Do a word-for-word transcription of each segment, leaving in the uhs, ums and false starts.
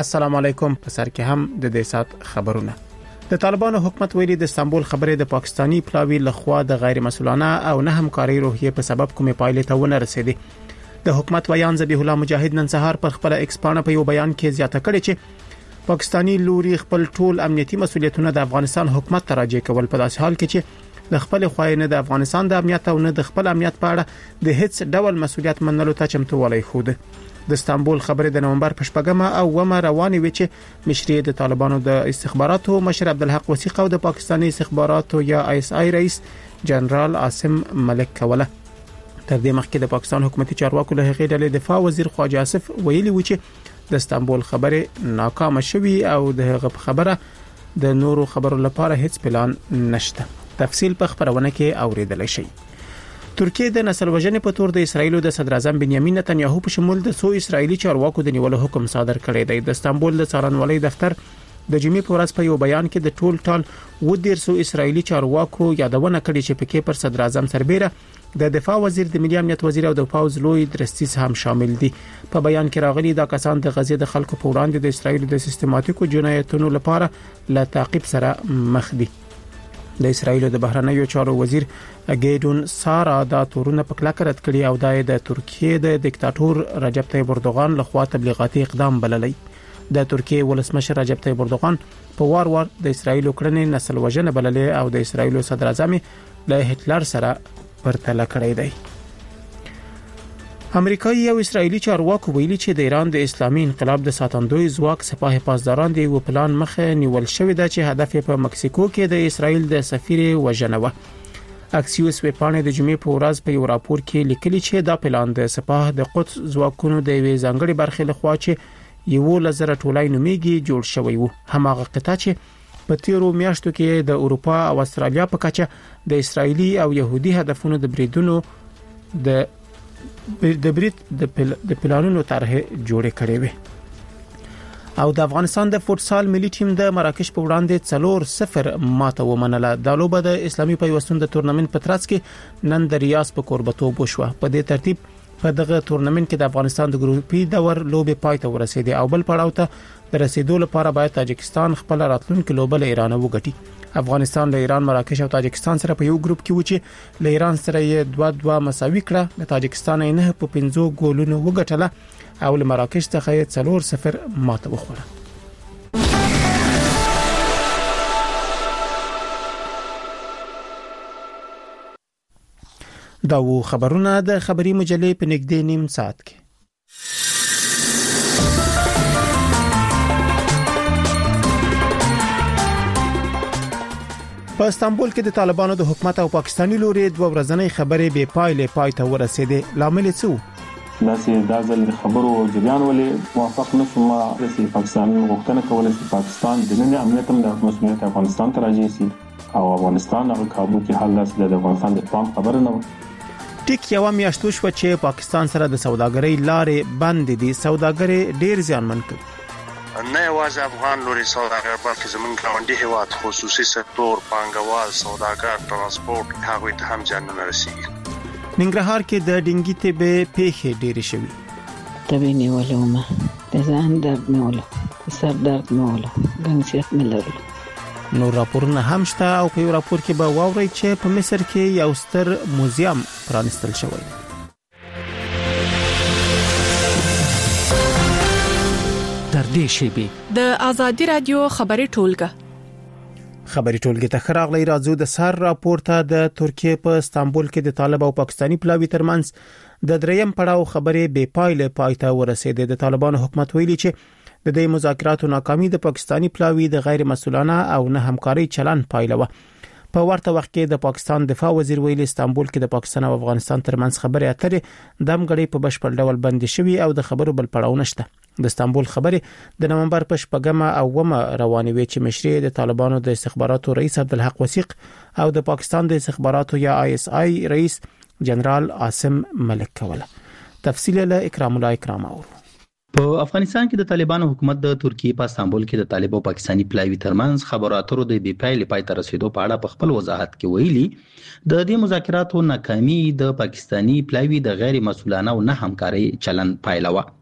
السلام علیکم. په سر کې هم د دې سات خبرونه. د طالبانو حکومت ویلي د استانبول خبرې د پاکستانی پلاوی لخوا د غیر مسؤلانه او نه همکاري روحیه په سبب کومې پایلې ته ونه رسیدي. د حکومت ویان ذبیح الله مجاهد نن سهار پر خپل ایکس پاڼه په یو بیان کې زیاته کړې چې پاکستانی لوري خپل ټول امنیتي مسولیتونه د افغانستان حکومت ته راجع کول په داسې حال کې چې د خپل خوایینه د افغانستان د امنیت او نه د خپل امنیت په اړه د هیڅ ډول مسولیت منلو ته چمتووالی خوده. د استانبول خبرې د نومبر په شپږمه او ومه روانې وي چې مشري د طالبانو د استخباراتو مشر عبدالحق وثیق او د پاکستاني استخباراتو یا آی اس آی رئیس جنرال عاصم ملک کوله. تر دې مخکې د پاکستان حکومتي چارواکو له هغې ډلې دفاع وزیر خواجه آصف ویلي و چې د استانبول خبرې ناکامه شوې او د هغه خبره د نورو خبرو لپاره هیڅ پلان نشته. تفصیل په خبرونه کې اوریدل شي. ترکیه د نسل وژنې په تور د اسرایل د صدر اعظم بنیامین نتنیاهو په شمول د سو اسرایلی چارواکو د نیولو حکم صادر کړی دی. د استانبول د څارنوالۍ دفتر د جمعې په ورځ په یو بیان کې د ټول ټال و ډیر سو اسرایلی چارواکو یادونه کړې چې پکې پر صدر اعظم سربېره د دفاع وزیر د ملي امنیت وزیر او د پاوز لوی درستیز هم شامل دي. په بیان کې راغلي دا کسان د غزې د خلکو په وړاندې د اسرایل د سیستماتیکو جنایتونو لپاره له تعقیب سره مخ دي. د اسرایل د بهرنیو چارو وزیر ګیډون سارا دا تورونه په کلک رد کړي او د ترکیه د دیکتاتور رجب طیب اردوغان لخوا تبلیغاتي اقدام بللی. د ترکیه ولسمشر رجب طیب اردوغان په وار وار د اسرایل کړنې نسل وژنه بللې او د اسرایل صدر اعظم له هټلر سره پرتله کړی دی. امریکایي او اسرایلی چارواکو ویلي چې د ایران د اسلامي انقلاب د ساتندوی ځواک سپاه پاسداران دی و پلان مخه نیول شوې ده چې هدف په مکسیکو کې د اسرایل د سفیر وژنه و. اکسیوس ویپانې د جمعې په ورځ په یو راپور کې لیکلي چې دا پلان د سپاه د قدس ځواکونو د وی ځانګړي برخې لخوا چې یو لزر ټولای نومیږي جوړ شوی وو. هماغه قطعه چې په تیرو میاشتو کې د اروپا او استرالیا په کچه د اسرایلی او يهودي هدفونو د بریدونو د د بریټ د پل... د پلانونو طرح جوړې کړې وي. او د افغانستان د فوتسال ملي ټیم د مراکش په وړاندې څلور صفر ماته ومنله. د لوبه د اسلامي پیوستون د تورنمنت په ترڅ کې نن د ریاض په کوربتوب وشوه. په دې ترتیب په دغه تورنمنت کې د افغانستان د ګروپي دور لوبې پای ته ورسېدې او بل پړاو ته د رسیدو لپاره باید تاجکستان خپل راتلونکي لوبه له ایران وګټي. افغانستان له ایران، مراکش او تاجکستان سره په یو گروپ کې و چې له ایران سره یې دوه دوه مساوي کړه. د تاجکستان یې نه په پنځو ګولونو وګټله او له مراکش څخه یې څلور صفر ماته وخوړه. دا و خبرونه د خبري مجلې په نږدې نیم ساعت کې. په استانبول کې د طالبانو د حکومت او پاکستاني لوري دوه ورځنۍ خبرې بې پایلې پای ته ورسېدې. لامل څه و؟ داسې د ځل خبرو جریان ولې موافق نشوم چې پاکستان غوښتنه کوله چې پاکستان د نن امنیت هم د مسؤلیت افغانستان ته راځي سي او افغانستان هغه کابو کې حل لاس د افغانستان د پام خبره نه و. ټیک یو میاشتو شو چې پاکستان سره د سوداګرۍ لارې بند دي. سوداګرۍ ډیر زیانمن کړي. نه یوازې افغان لوري سوداګر بلکې زمونږ ګاونډي هیواد خصوصي سکتور، پانګوال، سوداګر، ترانسپورت هغوی ته هم زیان نه رسیږي. ننګرهار کې د ډنګي تبې پیښې ډېرې شوې. تبې نیولې ومه، د ځان درد مې ولو، د سر درد مې ولو، ګنګسیت مې لرلو. نور راپورونه هم شته او په یو راپور کې به واورئ چې په مصر کې یو ستر موزیم پرانستل شوی. در دې شیبي د ازادي رادیو خبري ټولګه خبري ټولګه ته خراغلی راځو. د سر راپورته د ترکیه په استانبول کې د طالب او پاکستاني پلاوی ترمنځ د دریم پړاو خبرې بې پایله پایته ورسېدې. د طالبانو حکومت ویلي چې د دې مذاکراتو ناکامي د پاکستاني پلاوی د غیر مسؤلانه او نه همکاري چلن پایله و. په ورته وخت کې د پاکستان دفاع وزیر ویلي استانبول کې د پاکستان او افغانستان ترمنځ خبرې اترې د همغړي په بشپړ ډول بند شوي او د خبرو بل پړاو نشته. د استانبول خبرې د نومبر په شپږمه او ومه روانې وي چې مشري د طالبانو د استخباراتو رئیس عبدالحق وثیق او د پاکستان د استخباراتو یا آی اس آی رئیس جنرال عاصم ملک کوله. تفصیل له اکرام الله اکرام اور. په افغانستان کې د طالبانو حکومت د ترکیه په استانبول کې د طالب او پاکستاني پلاوی ترمنځ خبرو اترو د بې پایلې پای ته رسیدو په اړه په خپل وضاحت کې ویلي د دې مذاکراتو ناکامي د پاکستاني پلاوی د غیر مسؤلانه او نه همکاري چلن پایله و.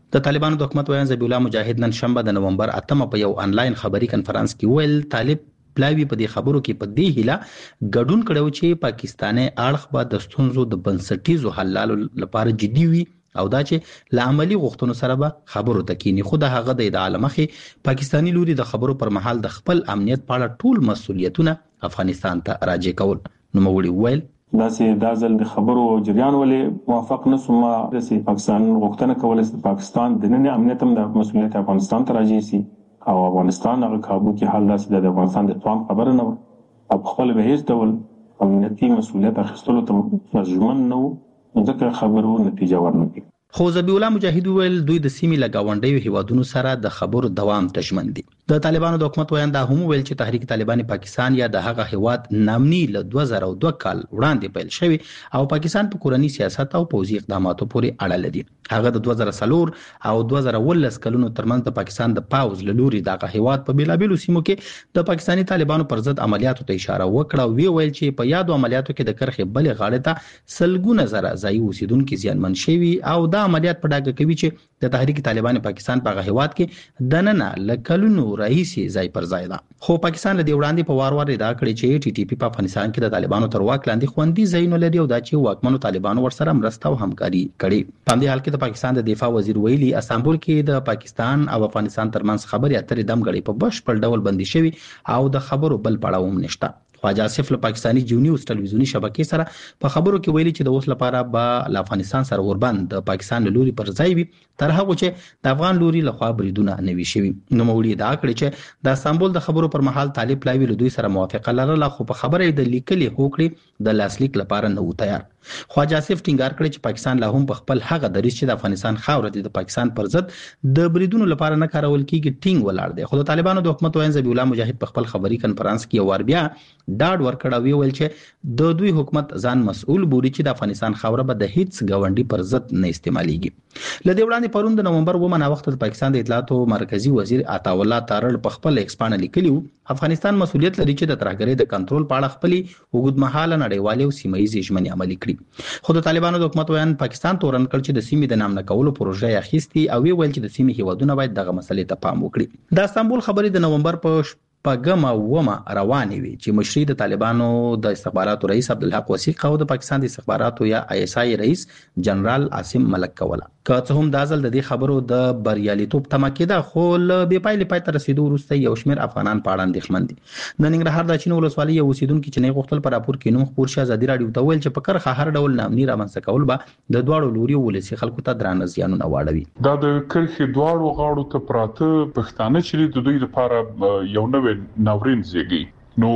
د طالبانو د حکومت ویان ذبیح الله مجاهد نن شنبه د نومبر اتمه په یو انلاین خبري کنفرانس کې ویل طالب پلاوی په دې خبرو کې په دې هیله ګډون کړو چې پاکستاني اړخ به د ستونزو د بنسټیزو حل لپاره جدي وي او دا چې له عملی غوښتنو سره به خبرو تکینی خو د هغه د ادعا لمخې پاکستانی لوري د خبرو پر مهال د خپل امنیت په اړه ټول مسولیتونه افغانستان ته راجع کول. نو موري ویل دا سي د ځل د خبرو جریان ولې موافق نسوم د پاکستان غوښتنه کول چې پاکستان د نن امنیت هم د مسولیت افغانستان ته راجع شي او افغانستان هغه کابو کې حل لاس د افغانستان د توان خبره نه او خپل به هیڅ ډول امنیتي مسولیت اخیستلو ته مجبور نه وو ځکه خبرو نتیجه ورنکړي. خو ذبیح الله مجاهد ویل دوی د سیمې له گاونډیو هیوادونو سره د خبرو دوام تشمن دي. د طالبانو د حکومت ویان دا هم ویل چې تحریک طالبان پاکستان یا د هغه هیواد نامني له دوه زره دوه کال وړاندې پیل شوی او پاکستان په کورنی سیاست او پوځي اقداماتو پورې اړه لري. هغه د دوه زره څلور او دوه زره ولس کلونو ترمنځ د پاکستان د پاوز له لوري دغه هیواد په بیلابیلو سیمو کې د پاکستاني طالبانو پر ضد عملیاتو ته اشاره وکړه او وی ویل چې په یادو عملیاتو کې د کرخې بلې غاړې ته سلګونه زره ځای اوسیدونکو زیانمن شوي او دا عملیات په ډاګه کوي چې د تحریک طالبان پاکستان په هیواد کې د نن له کلونو رئیسي ځای پر ځای ده. خو پاکستان له دې وړاندې په وار وار ادعا کړې چې ټي ټي پی په افغانستان کې د طالبانو تر واک لاندې خوندي ځایونه لري او دا چې واکمنو طالبانو ورسره مرسته او همکاري کړې. په همدې حال کې د پاکستان د دفاع وزیر ویلي استانبول کې د پاکستان او افغانستان ترمنځ خبرې اترې دمګړې په بشپړ ډول بندي شوي او د خبرو بل پړاو هم نشته. خواجه آصف له پاکستاني جیو نیوز ټلویزیونی شبکې سره په خبرو کې ویلي چې د اوس لپاره به له افغانستان سره وربند د پاکستان لوري پر ځای وي تر هغه چې د افغان لوري لخوا بریدونه نه وي شوي. نو مولي دا کړی چې د استانبول د خبرو پر مهال طالب پلاوی له دوی سره موافقه لرله خو په خبره د لیکلي هوکړې د لاسلیک لپاره نه و تیار. خواجه آصف ټینګار کړی چې پاکستان لا هم په خپل هغه دریځ چې د افغانستان خاوره د پاکستان پر ضد د بریدونو لپاره نه کارول کیږي ټینګ ولاړ دی. خو د طالبانو د حکومت ویان ذبیح الله مجاهد په خپل خبري کنفرانس کې ور بیا ډاډ ورکړ ویل چې د دوی حکومت ځان مسؤل بوري چې د افغانستان خاوره به د هیڅ گاونډي پر ضد نه استعماليږي. لدې وړاندې پرون د نومبر ومنه وخت د پاکستان د اطلاعات او مرکزی وزیر عطا الله تارړ په خپل ایکسپان لیکلی افغانستان مسؤلیت لري چې د ترهګرۍ د کنټرول په اړه خپل وګړمحاله نړیوالې او سیمه ییزې ژمنې عملي کړي. خو د طالبانو د حکومت ویان پاکستان تورن کړ چې د سیمې د نام نه کولو پروژه یې اخیستي او ویل چې د سیمې هیوادونه باید دغه مسلې ته پام وکړي. د استانبول خبرې د نومبر په په ګمه ومه روانې وي چې مشري د طالبانو د استخباراتو رئیس عبدالحق وثیق او د پاکستان د استخباراتو یا آی اس آی رئیس جنرال عاصم ملک کوله. که څه هم دا ځل د دې خبرو د بریالیتوب تمه کېده خو له بې پایلې پای ته رسیدو وروسته یو شمېر افغانان په اړه اندېښمن دي. د ننګرهار د اچین ولسوالۍ یو اوسیدونکي چې نه غوښتل په راپور کې نوم خپور شي ازادي راډیو ته ویل چې په کرخه هر ډول نامني رامنځته کول به د دواړو لوري ولسي خلکو ته درانه زیانونه واړوي. دا د کرخې دواړو غاړو ته پراته پښتانه چې د دوی لپاره یو نوې ناورین زیږي. نو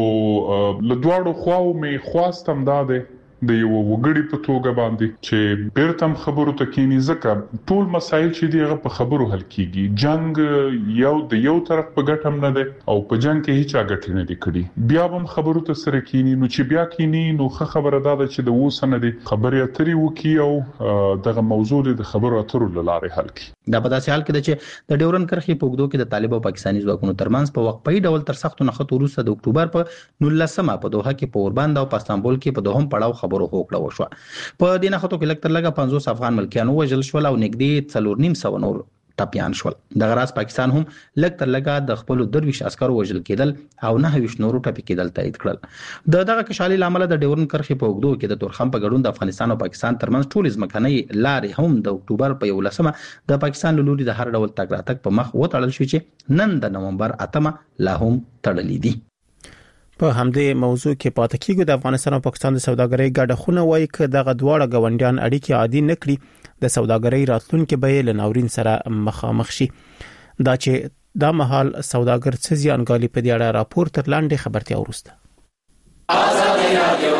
له دواړو خواو مې خواستم دا ده د یو وګړي په توګه باندې چې بیرته خبرو ته کینی ځکه ټول مسایل چې دیغه په خبرو حل کیږي. جنگ یو د یو طرف په ګټم نه ده او په جنگ کې هیڅ اګټ نه دي کړي. بیا هم خبرو ته سره کینی نو چې بیا کینی نو خبره ده چې د وسنه دي خبرې اترې وکي او دغه موضوع د خبرو اترو لاره حل کی. دا په داسې حال کې ده چې د ډیورن کرخې په وګړو کې د طالب او پاکستاني ځواکونو ترمنځ په وقفي ډول تر سختو نخښو وروسته د اکتوبر په نولسمه په دوحه کې په اوربند او په استانبول کې په دوهم پړاو خبرو هوکړه وشوه. په دې نخښو کې لکتر لګه پنځوس افغان ملکیانو وژل شول او نږدې څلور نیم سو نور ټپيان شول. د غراس پاکستان هم لکتر لګه د خپل درویش عسکرو وژل کېدل او نه ویش نورو ټپي کېدل تایید کړل. د دغه کشالي لامل د ډیورن کرخې په وګړو کې د تورخم په ګډون د افغانستان او پاکستان ترمنځ ټول ځمکنۍ لارې هم د اکتوبر په یولسمه د پاکستان له لوري د هر ډول تګ راتګ په مخ وتړل شو چې نن د نومبر اتمه لا هم تړلې دي. په همدې موضوع کې پاتې کېږو. د افغانستان او پاکستان د سوداګرۍ ګډه خونه وایي چې دغه دواړه ګاونډیان اړیکې عادي نه کړي د سوداګرۍ راتلونکي به له ناورین سره مخامخ شي. دا چې دا مهال سوداګر څه زیانګالي په دې اړه راپور تر لاندې خبرتیا ورسته. آزادي رادیو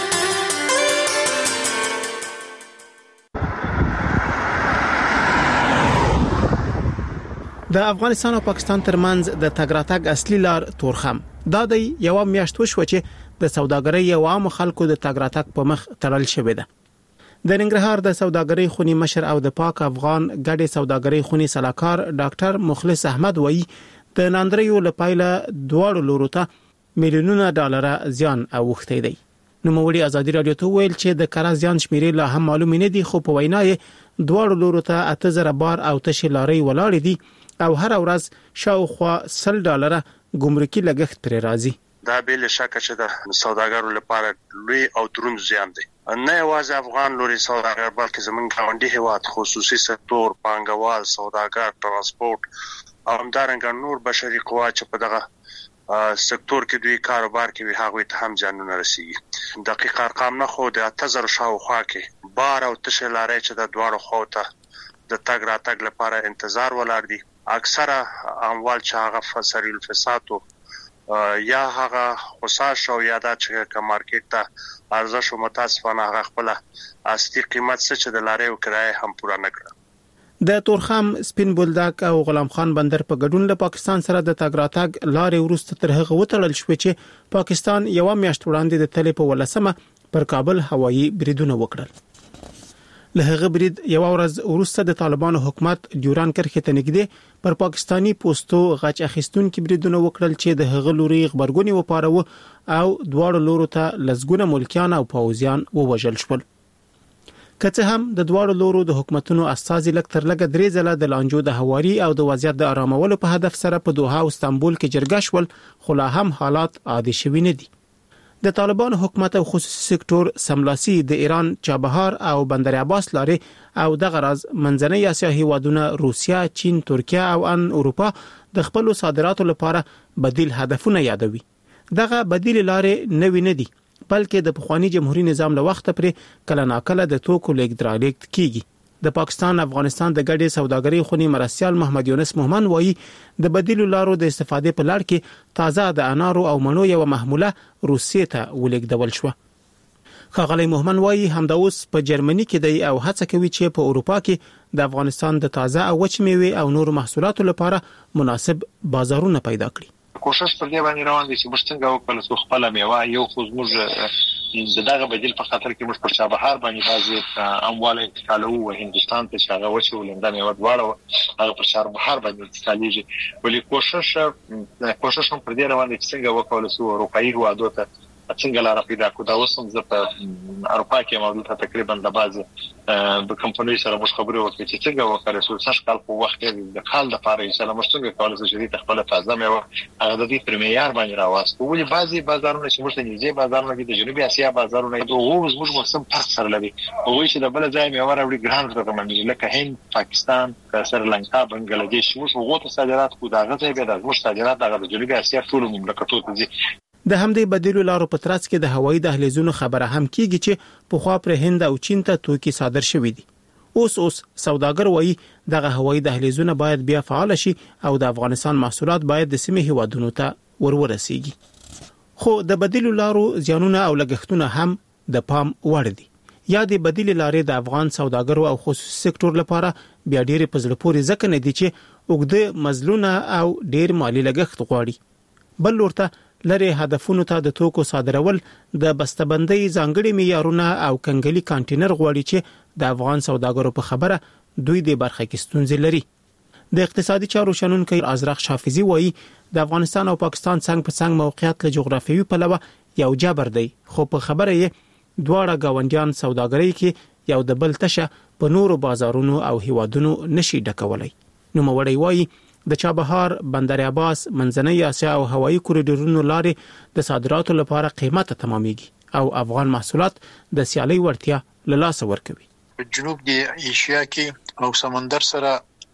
د افغانستان او پاکستان ترمنځ د تګ راتګ اصلي لار تورخم دا د یو میاشت وشو چې د سوداګرۍ او عام خلکو د تګ راتګ په مخ تړل شوی ده. د ننګرهار د سوداګرۍ خونی مشر او د پاک افغان ګډې سوداګرۍ خونی صلاحکار ډاکټر مخلص احمد وایي د ناندریو لپاره دواړو لورو ته میلیونونه ډالر زیان اوښتی دی. نوموړي ازادي رادیو ته ویل چې د کار زیان شمیرې لا هم معلوم نه دي، خو په وینا یې دواړو لورو ته اته زره بار او تشې لارې ولاړې دي او هر ورځ شاوخوا سل ډالره ګمرکي لګښت پرې راځي. دا بل شک چې د سوداګرو لپاره لوی او دروند زیان دی. نه یوازې افغان لوري سوداګر بلکې زمونږ ګاونډي هیواد خصوصي سکتور، پانګوال، سوداګر، ترانسپورت او همدارنګه نور بشري قوا چې په دغه سکتور کې دوی کاروبار کوي هغه ته هم ځانونه رسیږي. دقیق ارقام نه خو د اته زره شاوخوا کې بار او تشې لارې چې د دواړو خواو ته د تګ راتګ لپاره انتظار ولاړ دي. اکثره اموال چې هغه فسری الفساد یا هغه خصاص او یاده چې کوم مارکیټ ته ارزش او متاسفانه هغه خپل اصلي قیمت څه چې د لارې او کرایه هم پوره نه کړ. د تورخم، سپین بولدک او غلام خان بندر په ګډون له پاکستان سره د تګ راتګ لارې ورسته تر هغه وتړل شو چې پاکستان یو میاشت وړاندې د تلې په ولسمه پر کابل هوایي بریدونه وکړل. له هغه برید یو ورځ ورسته د طالبانو حکومت ډیوران کرښې ته نږدې پر پاکستانی پوسټو غچ اخیستونکو بریدونه وکړل چې د هغه لوري خبرګونی وپاروه او دواړو لورو ته لزګونه ملکیان او پوځیان ووژل شول. کته هم د دواړو لورو د حکومتونو اساسي لکتر لګ درې ځله د لانجو د هواري او د وضعیت د آرامولو په هدف سره په دوحه او استانبول کې جرګه شول، خو لا هم حالات عادي شوي نه دي. د طالبانو حکومت او خصوصي سکتور سملاسي د ایران چابهار او بندر عباس لارې او د غرض منځنۍ اسیا هیوادونه روسیا، چین، ترکیه او ان اروپا د خپل صادراتو لپاره بدیل هدفونه یادوي. دغه بدیل لارې نوې نه دي، بلکې د پخوانی جمهوریت نظام له وخت پرې کله ناکله د توکو لیږد کیږي. د پاکستان افغانستان د ګډې سوداګرۍ خونی مرستيال محمد یونس مومن وایي د بدیلو لارو د استفادې په لړ کې تازه د انارو او مڼو یو محموله روسیې ته ولیږدول شو. ښاغلی مومن وایي همدا اوس په جرمني کې دی او هڅه کوي چې په اروپا کې د افغانستان د تازه او وچ میوې او نور محصولاتو لپاره مناسب بازارونه پیدا کړي. کوشش پر دې باندې روان دي چې موږ څنګه وکړو چې خپل میوه یو خو موږ دغه بدیل په خاطر کې موږ پر چابهار باندې بازي اموال انتقالو او هندستان ته شاغه وچ ولنده میوه دواړه هغه پر چابهار باندې انتقالېږي. ولی کوشش کوشش هم پر دې روان دي چې څنګه وکړو چې اروپאי هوادو ته څنګه لار پیدا کو. دا وسم زه په اروپا کې موجوده تقریبا د بازي د کمپنۍ سره مش خبرې وکړې چې څنګه وکړو چې څه کال په وخت کې د خال د پاره چې له مشتګ کولای شي چې خپل تازه میوه هغه د دې پرمیار باندې راوستو. ولې بعضي بازارونه چې موږ نږدې بازارونه د جنوبي اسیا بازارونه د اوس موږ موسم فرق سره لري او چې د بل ځای میوه راوړي ګران رقم لکه هند، پاکستان، سریلانکا، بنگلاديش موږ وګورو صادرات کو دا غځي به د موږ صادرات د جنوبي اسیا ټول مملکتونو ته د همدې بدیلو لارو په ترڅ کې د هوایي دهلیزونو خبره هم کیږي چې په خوا پر هند او چین ته توکي صادر شوې دي. اوس اوس سوداګر وایي دغه هوایي دهلیزونه باید بیا فعال شي او د افغانستان محصولات باید د سیمې هیوادونو ته ورورسیږي. خو د بدیلو لارو زیانونه او لګښتونه هم د پام وړ دي. یا د بدیل لارې د افغان سوداګرو او خصوصي سکتور لپاره بیا ډېر په زړه پورې ځکه نه دي چې وګړي مزلونه او ډېر مالی لګښت غواړي. بل ورته لری هدفونو ته د توکو صادرول د بسته‌بندۍ ځانګړي معیارونه او کنګلي کانټینر غواړي چې د افغان سوداګرو په خبره دوی د برخه کې ستونزې لري. د اقتصادي چارو شنونکي ازرق شافعي وایي د افغانستان او پاکستان څنګه په څنګه موقعیت له جغرافیوي پلوه یو جبر دی، خو په خبره یې دواړه گاونډیان سوداګرۍ کې یو د بل تشه په نورو بازارونو او هیوادونو نشي ډکولای. نو موړی وایي د چابهار، بندر عباس، منځنۍ اسیا او هوایي کوریډورونو لارې د صادراتو لپاره قیمته تمامېږي او افغان محصولات د سیالي وړتیا له لاسه ورکوي. په جنوب د ایشیا کې او سمندر سره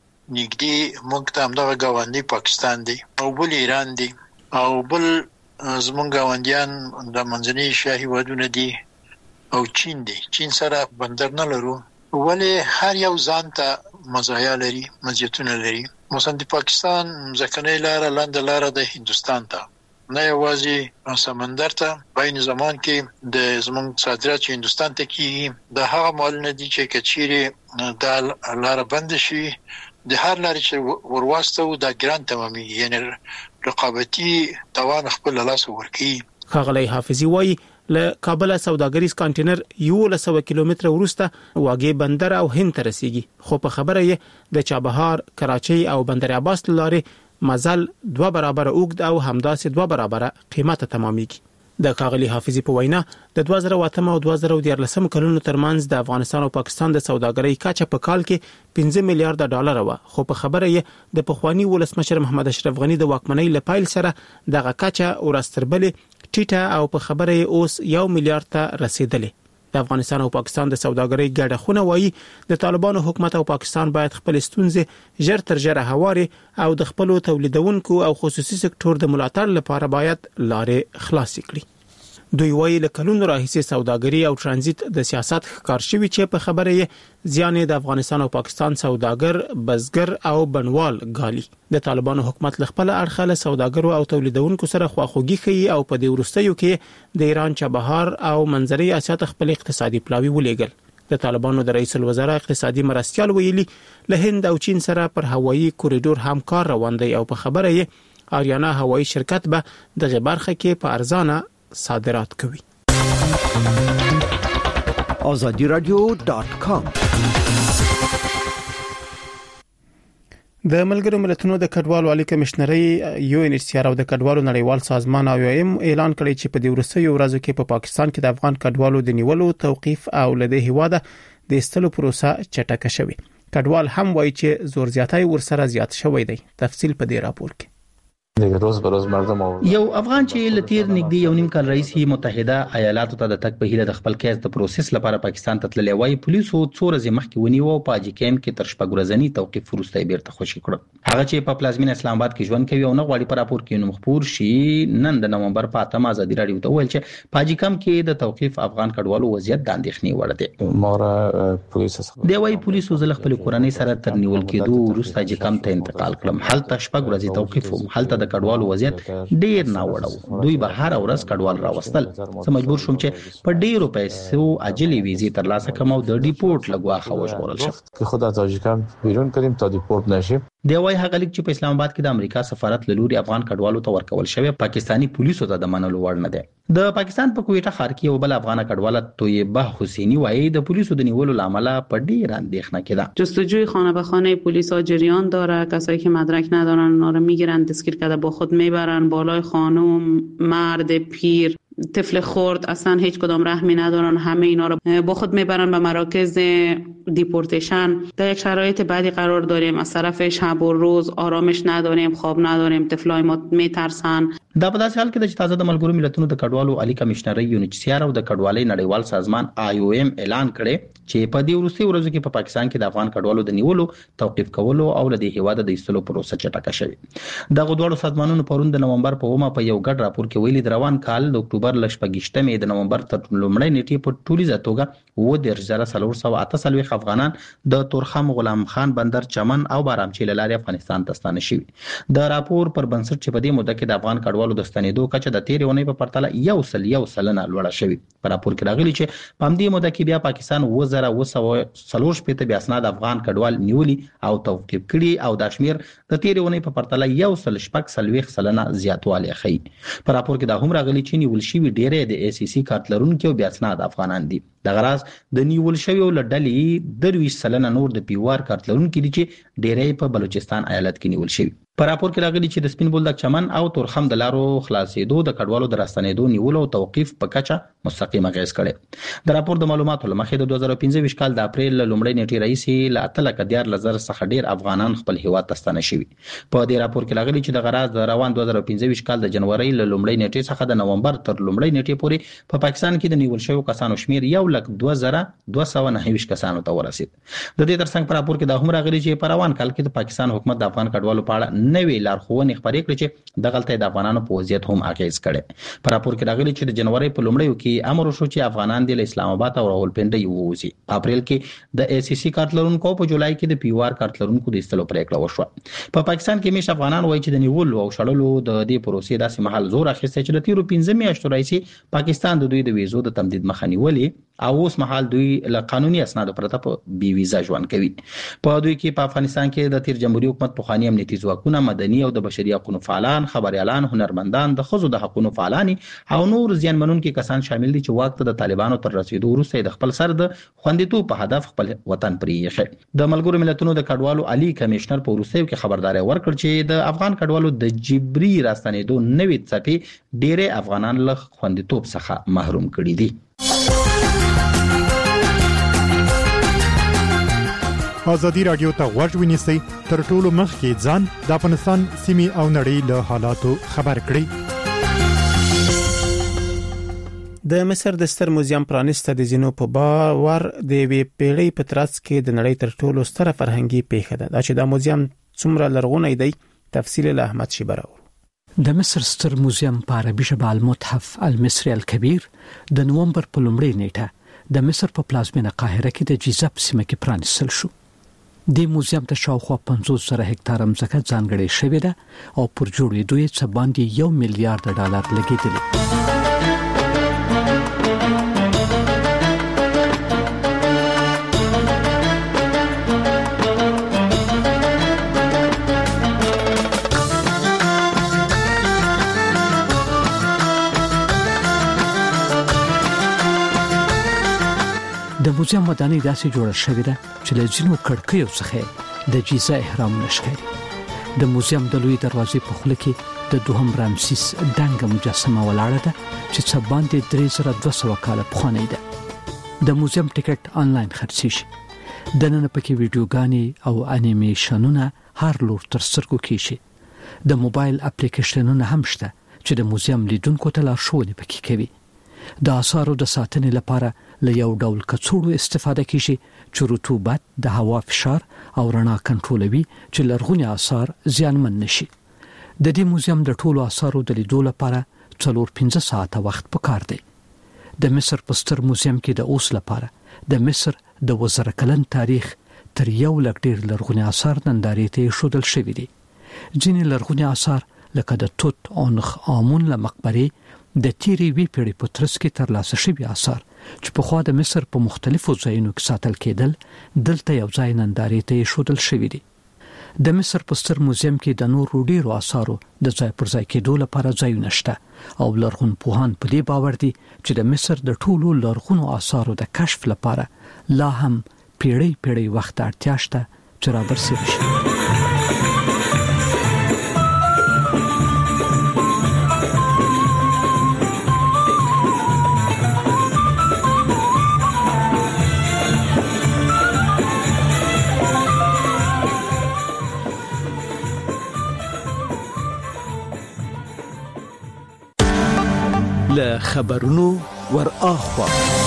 نږدې موږ ته همدغه گاونډي پاکستان دی او بل ایران دی او بل زمونږ گاونډیان د منځنۍ ایشیا هیوادونه دي او چین دی. چین سره بندر نه لرو ولی هر یو ځان ته مزایا لري، مزیتونه لري. مثلا د پاکستان ځکنۍ لار لاندې لار د هندستان ته نه یوازې سمندر ته بین زمان کې د زمونږ صادرات چې هندستان ته کیږي د هغه مال نه دي چې کچيري د لار بند شي د هر لارې چې ورواستو د ګران تمامي یعنی رقابتي توان خپل لاس ورکی. ښاغلی حافظي وایي له کابل سوداګریز کانټینر یو لسو کیلومتر ورسته واګې بندر او هند ته رسیږي، خو په خبره یې د چابهار، کراچۍ او بندر عباس لارې مزل دوه برابر اوږد او همداسې دوه برابر قیمته تمامېږي. د ښاغلي حافظي په وینا د دوه زره اووه او دوه زره دیارلس کلونو ترمنځ د افغانستان او پاکستان د سوداګرۍ کچه په کال کې پنځه میلیارډ ډالر و، خو په خبره یې د پخوانی ولسمشر محمد اشرف غنی د واکمنۍ لپایل سره دغه کچه ورستربلې ټیټه او په خبره یې اوس یو میلیارډ ته رسیدلې. د افغانستان او پاکستان د سوداګرۍ ګډه خونه وایي د طالبانو حکومت او پاکستان باید خپل ستونزې ژر تر ژره هواري او د خپل تولیدونکو او خصوصي سکتور د ملاتړ لپاره باید لارې خلاص کړي. دوی وایي له کلونو راهیسې سوداګري او ترانزیت د سیاست ښکار شوی چې په خبره یې ځان د افغانستان او پاکستان سوداګر، بزګر او بنوال ګالي. د طالبانو حکومت له خپل اړخه له سوداګرو او تولیدونکو سره خواخوږي کوي او په دې وروستیو کې د ایران چابهار او منځنۍ اسیا ته خپل اقتصادي پلاوی ولېږل. د طالبانو د رئیس الوزرا اقتصادي مرستيال ویلي له هند او چین سره پر هوایي کوریډور هم کار روان دی او په خبره یې آریانا هوایي شرکت به د غبرخه کې په ارزانه صادرات کوي. آزادی رادیو ډاٹ کام. د ملګرو ملتونو د کډوالو عالی کمشنري یو ان ایچ سی آر او د کډوالو نړیوال سازمان او ایم اعلان کړی چې په دې ورسېو ورځو کې په پاکستان کې د افغان کډوالو د نیولو، توقيف او لده هواده د استلو پروسه چټکه شوه. کډوال هم وایي چې زور زیاتای ورسره زیات شوی دی. تفصیل په دې راپور کې. روز به روز مردم یو افغان چې لتیر نږدې یو نیم کال رئیس متحده ایالاتو ته د تک په هیله د خپل کیس د پروسس لپاره پاکستان ته تللی وای، پولیسو څو ورځې مخکې ونیو په اجي کیم کې تر شپږ ورځې توقيف وروسته بیرته خوشی کړ. هغه چې په پلازمینه اسلام آباد کې ژوند کوي او نه غواړي په راپور کې نوم خبر شي، نن د نومبر په اتم آزادي رادیو ته ویل چې په اجي کیم کې د توقيف افغان کډوالو وضعیت د اندېښنې وړ دی. مورا پولیسو دی وای پولیسو زل خپل کورنۍ سره تر نیول کېدو وروسته اجي کیم ته انتقال کړم. هلته شپږ ورځې توقيف وم. هلته د کډوالو وضعیت ډیر نه وړو. دوی به هر ورځ کډوال راوستل. زه مجبور شوم چې په ډیرو پیسو اجلي ویزې ترلاسه کړم او د ډیپورت لګوا خوښ شم که خود از تاجیکستان بیرون کړم تا ډیپورت نشم. دی وای هغه لیک چې په اسلام آباد کې د امریکا سفارت له لوري افغان کډوالو ته ورکول شوی پاکستانی پولیسو ته د منلو وړ نه دی. د پاکستان په کویټه ښار کې یو بل افغان کډواله طیبه حسینی وایي د پولیسو د نیولو لامل په ډیر اندېښنه کې ده. جستجوی خانه به خانه پلیس ها جریان داره. کسایی که مدرک ندارن اونا رو میگیرن، دستگیر کرده با خود میبرن بالای خانم، مرد، پیر، طفل خرد، اصلا هیچ کدام رحمی ندارن. همه اینا رو با خود میبرن به مراکز دیپورتیشن. در یک شرایط بعدی قرار داریم، از طرف شب و روز آرامش نداریم، خواب نداریم، طفلای ما میترسن. دا په داسې حال کې چې تازه د ملګرو ملتونو د کډوالو عالی کمشنري یو ان ایچ سی آر او د کډوالۍ نړیوال سازمان آی او ایم اعلان کړي چې په دې وروستي ورځو کې په پاکستان کې د افغان کډوالو د نیولو، توقيف کولو او له دې هواده د ایستلو پروسه چټکه شوې. د غوډوالو سازمانونو پرون د نومبر په اومه په یو ګډ راپور کې ویلي د روان کال د اکتوبر ل شپږشتمې د نومبر تر لومړۍ نیټې په ټولیزه توګه و د زر څلور سوه اته څلوېښت افغانان د تورخم، غلام خان بندر، چمن او بارامچی له لارې افغانستان ته ستانه شوي. د راپور پر بنسټ چې په دې موده کې د افغان کډوالو د ستنېدو کچه د تیرې اونۍ په پرتله یو سل یو سلنه لوړه شوې. په راپور کې راغلي چې په همدې موده کې بیا پاکستان اووه زره اووه سوه څلور شپېته بیا اسناد افغان کډوال نیولي او توقيف کړي او دا شمیر د تیرې اونۍ په پرتله یو سل شپږ څلوېښت سلنه زیاتوالی ښیي. په راپور کې دا هم راغلي چې نیول شوي ډېری د ای سی سی کارت لرونکي او بیا اسناد افغانان دي. دغه راز د نیول شویو له ډلې درویشت سلنه نور د پیوار کارت لرونکي دي چې ډېری په بلوچستان ایالت کې نیول شوي. په راپور کې راغلي چې د سپین بولدک، چمن او تورخم د لارو خلاصېدو د کډوالو د راستنېدو نیولو او توقيف په کچه مستقیم اغیز کړي. د راپور د معلوماتو له مخې د دوه زره پنځه ویشت کال د اپریل لومړۍ نیټې راهیسې له اته لکه دیارلس زره څخه ډیر افغانان خپل هیواد ته ستانه شوي. په دې راپور کې راغلي چې د غراض د روان دوه زره پنځه ویشت کال د جنوري له لومړۍ نیټې څخه د نومبر تر لومړۍ نیټې پورې په پاکستان کې د نیول شویو کسانو شمیر یو لک دوه زره دوه سوه نهه ویشت کسانو ته ورسید. د دې ترڅنګ په راپور کې دا هم راغلي چې په روان کال کې د پاکستان حکومت د افغان کډوالو په اړه نوې لارښوونې خبرې کړې چې د غلطۍ د افغانانو په وضعیت هم اغیز کړي. په راپور کې راغلي چې د جنوري په لومړیو کې امر وشو چې افغانان د اسلام آباد او راولپنډي ووځي. په اپریل کې د ای سی سی کارت لرونکو په جولای کې د پیوار کارت لرونکو د ایستلو پریکړه وشوه. په پاکستان کې مش افغانان وایي چې د نیولو او شړلو د دې پروسې داسې محل زور اخیسته چې د تیرو پنځه میاشتو راځي پاکستان د دوی د ویزو د تمدید مخه نیولې او اوس مهال دوی له قانوني اسنادو پرته په بي ویزا ژوند کوي. په دوی کې په افغانستان کې د تیر جمهوریت حکومت په خواني امنیتي ځواکونه، مدني او د بشري حقوقو فعالان، خبريالان، هنرمندان، د خزو د حقوقو فعالان او نور زیانمنونکي کسان شامل دي چې واک ته د طالبانو تر رسیدو وروسته د خپل سر د خوندیتوب په هدف خپل وطن پرې یخي. د ملګرو ملتونو د کډوالو عالی کمشنر په وروستیو کې خبرداري ورکړ چې د افغان کډوالو د جبري راستنېدو نوې څپې ډېر افغانان له خوندیتوب څخه محروم کړي دي. ازادي رادیو ته غوږ ونیسئ تر ټولو مخکې ځان د افغانستان سیمې او نړۍ له حالاتو خبر کړئ. د مصر د ستر موزیم پرانیسته د زینو په باور د وی پیړۍ په ترڅ کې د نړۍ تر ټولو ستره فرهنګي پیښه ده. دا چې د موزیم څومره لرغونی دی تفصیل له احمد شیبراو. د مصر ستر موزیم په عربي ژبه المتحف المصري الکبیر د نومبر په لومړۍ نیټه د مصر په پلازمینه قاهره کې د جیزاب سیمه کې پرانیستل شو. د موزیم ته شاوخوا پنځوس زره هکتار ځمکه ځانګړې شوې ده او پر جوړېدو یې څه باندې یو میلیارډ ډالر لګېدلي. د موزیم ودانۍ داسې جوړه شوې ده چې له ځینو کړکیو څخه د جیزه احرام نشکري. د موزیم د لوی دروازې په خوله کې د دوهم رامسیس دنګ مجسمه ولاړه ده چې څه باندې درې زره دوه سوه کاله پخوانۍ ده. د موزیم ټیکټ آنلاین خرڅیږي. د نن پکې ویډیوګانې او انیمیشنونه هر لور تر سترګو کیږي. د موبایل اپلیکیشنونه هم شته چې د موزیم لیدونکو ته لارښوونې پکې کوي. د آثارو د ساتنې لپاره له یو ډول کڅوړو استفاده کیږي چې رطوبت، د هوا فشار او رڼا کنټرولوي چې لرغوني آثار زیانمن نشي. د دې موزیم د ټولو آثارو د لیدو لپاره څلور پنځه ساعته وخت پکار دی. د مصر په ستر موزیم کې د اوس لپاره د مصر د وزره کلن تاریخ تر یو لک ډیر لرغوني آثار نندارې ته ښودل شوي دي. ځینې لرغوني آثار لکه د توت عنخ آمون له مقبرې د تیری وی پیړۍ په ترڅ کې ترلاسه شوي آثار چې په خوا د مصر په مختلفو ځایونو کې ساتل کېدل دلته یو ځای نندارې ته ښودل شوي دي. د مصر په ستر موزیم کې د نورو ډیرو آثارو د ځای پر ځای کېدو لپاره ځایونه شته او لرغون پوهان په دې باور دي چې د مصر د ټولو لرغونو آثارو د کشف لپاره لا هم پیړۍ پیړۍ وخت اړتیا شته چې را برسېره شي. له خبرونو ور اخوا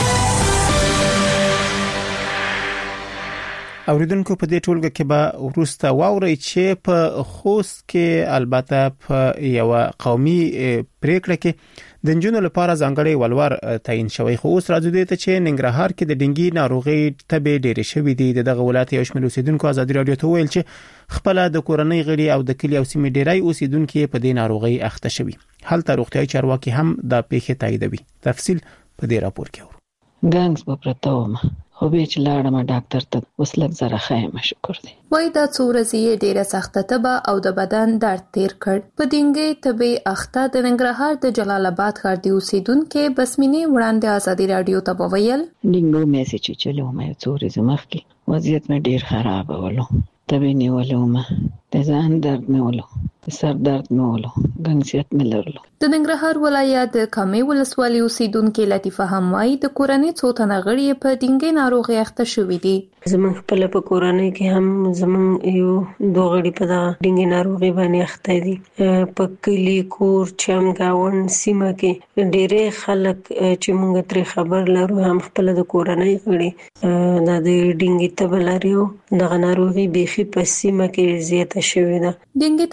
اوریدونکو په دې ټولګه کې به ورسته واوري چې په خوست کې البته په یو قومي پریکړه کې د جنونو لپاره ځانګړي ولور تعین شوی. خو اوس راځي ته چې ننګرهار کې د ډنګي ناروغي تبه ډېرې شوې دي. دغه ولایت یو شمېر اوسیدونکو ازادي رادیو ته ویل چې خپل د کورنۍ غړي او د کلی او سیمې ډېری اوسیدونکو په دې ناروغي اخته شوي. هلته روغتیاي چارواکي هم د پیښې تاییدوي. تفصیل په دې راپور کې اورو. ګانګس په پرتاوم خو به چې لاړم ډاکټر ته اوس لږ زره خایم شکر دی. وای دا څو ورځې ډیره سخته تبه او د بدن درد تیر کړ. په دینګې تبه اخته د ننګرهار د جلال آباد ښار دی اوسیدونکو بسمینه وړاندې ازادي رادیو ته وویل ډینګو مې چې چلو مې څو ورځې مخکې وضعیت مې ډیر خراب ولو. تبه نیولم، د ځان درد مې ولو، سر درد مې ولو، ګنګسیت مې لرلو. د ننګرهار ولایت د کامې ولسوالۍ اوسیدونکو لطیفه هم وايي د کورنۍ څو تنه غړي په ډینګې ناروغي اخته شوي دي. زمون خپل په کورنۍ کې هم زمون یو دوه غړي په ډینګې ناروغي باندې اخته دي. په کلی کور چمګاون سیمه کې ډېرې خلک چې موږ ترې خبر لرو هم خپل د کورنۍ غړي د ډینګې تبه لري. د ناروغي بيخي په سیمه کې زیاته شوې ده. ډینګې تبه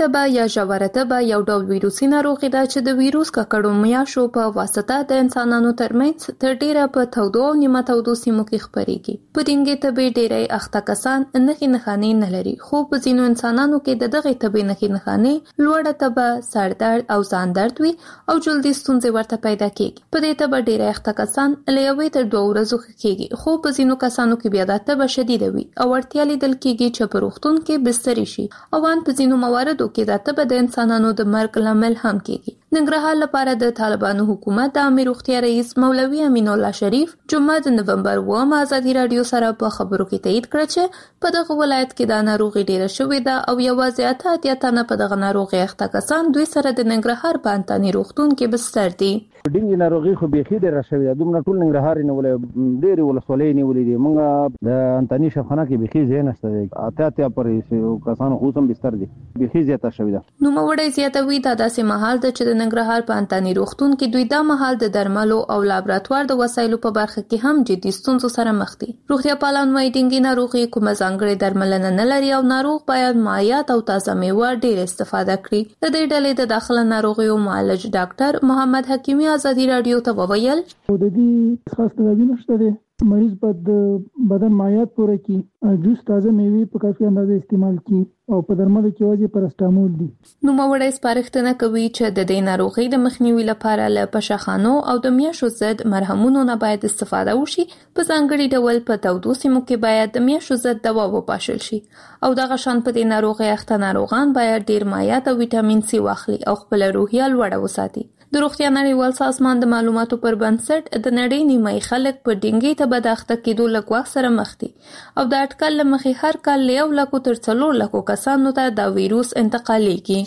یا ژورتبه یو ډول ویروسي ناروغي ده چې د ویروس ککړو میاشو په واسطه د انسانانو ترمنځ تر ډیره په تودو او نیمه تودو سیمو کې خپرېږي. په ډینګي تبې ډیری اخته کسان نښې نښانې نه لري، خو په ځینو انسانانو کې د دغې تبې نښې نښانې لوړه تبه، سر درد او ځان درد وي او جلدي ستونزې ورته پیدا کېږي. په دې تبه ډیری اخته کسان له یوې تر دوه ورځو ښه کېږي، خو په ځینو کسانو کې بیا دا تبه شدیده وي او اړتیا لیدل کېږي چې په روغتون کې بستري شي او ان په ځینو مواردو کې دا تبه د انسانانو د مرګ لامل هم کېږي. ننګرهار لپاره د طالبانو حکومت د عامه روغتیا رئیس مولوي امین الله شریف جمعه د نومبر اووه ازادي رادیو سره په خبرو کې تایید کړ چې په دغه ولایت کې د ناروغي ډیره شوې ده او یوازې اته اتیا تنه په دغه ناروغي اخته کسان دوی سره د ننګرهار په انتاني روغتون کې بستر دي. ډینګي ناروغي خو بيخي ډیره شوې ده، دومره ټول ننګرهار نه ولې ډېر ولسوالۍ نه ولې دي. موږ د انتاني شفخانه کې بيخي ځای نشته دی، اته اتیا پرې کسان خو هم بستر دي، بيخي زیاته شوې ده. نو موړی زیاتوي دا داسې مهال د چې د ننګرهار په انتاني روغتون کې دوی دا مهال د درملو او لابراتوار د وسایلو په برخه کې هم جدي ستونزو سره مخ دي. روغتیا پالان وايي ډینګي ناروغي کومه ځانګړې درملنه نه لري او ناروغ باید مایعات او تازه میوه ډېر استفاده کړي. د دې ډلې د داخله ناروغیو معالج ډاکټر محمد حکیمی ازادي رادیو ته وویل د دې خاص تدابیر نشته دي، مریض باید بدن مایعات پوره کړي، جوس تازه میوه په کافي اندازه استعمال کړي او په درملو کې واجب پرستامول دي. نو موړی سپارښتنه کوي چې د دې ناروغي د مخنیوي لپاره له پشخانو او د میاشو ضد مرهمونو نه باید استفاده وشي. په ځانګړي ډول په تودو سیمو کې باید د میاشو ضد دوا وپاشل شي او دغه شان په دې ناروغي اخته ناروغان باید ډیر مایعات او ویټامین سی واخلي او خپل روحیه لوړه وساتي. د روغتیا نړیوال سازمان د معلوماتو پر بنسټ د نړۍ نیمایي خلک په ډینګي تبه د اخته کېدو له ګواښ سره مخ دي او د اټکل له مخې هر کال له یو لکو تر څلور لکو کسانو ته دا ویروس انتقالیږي.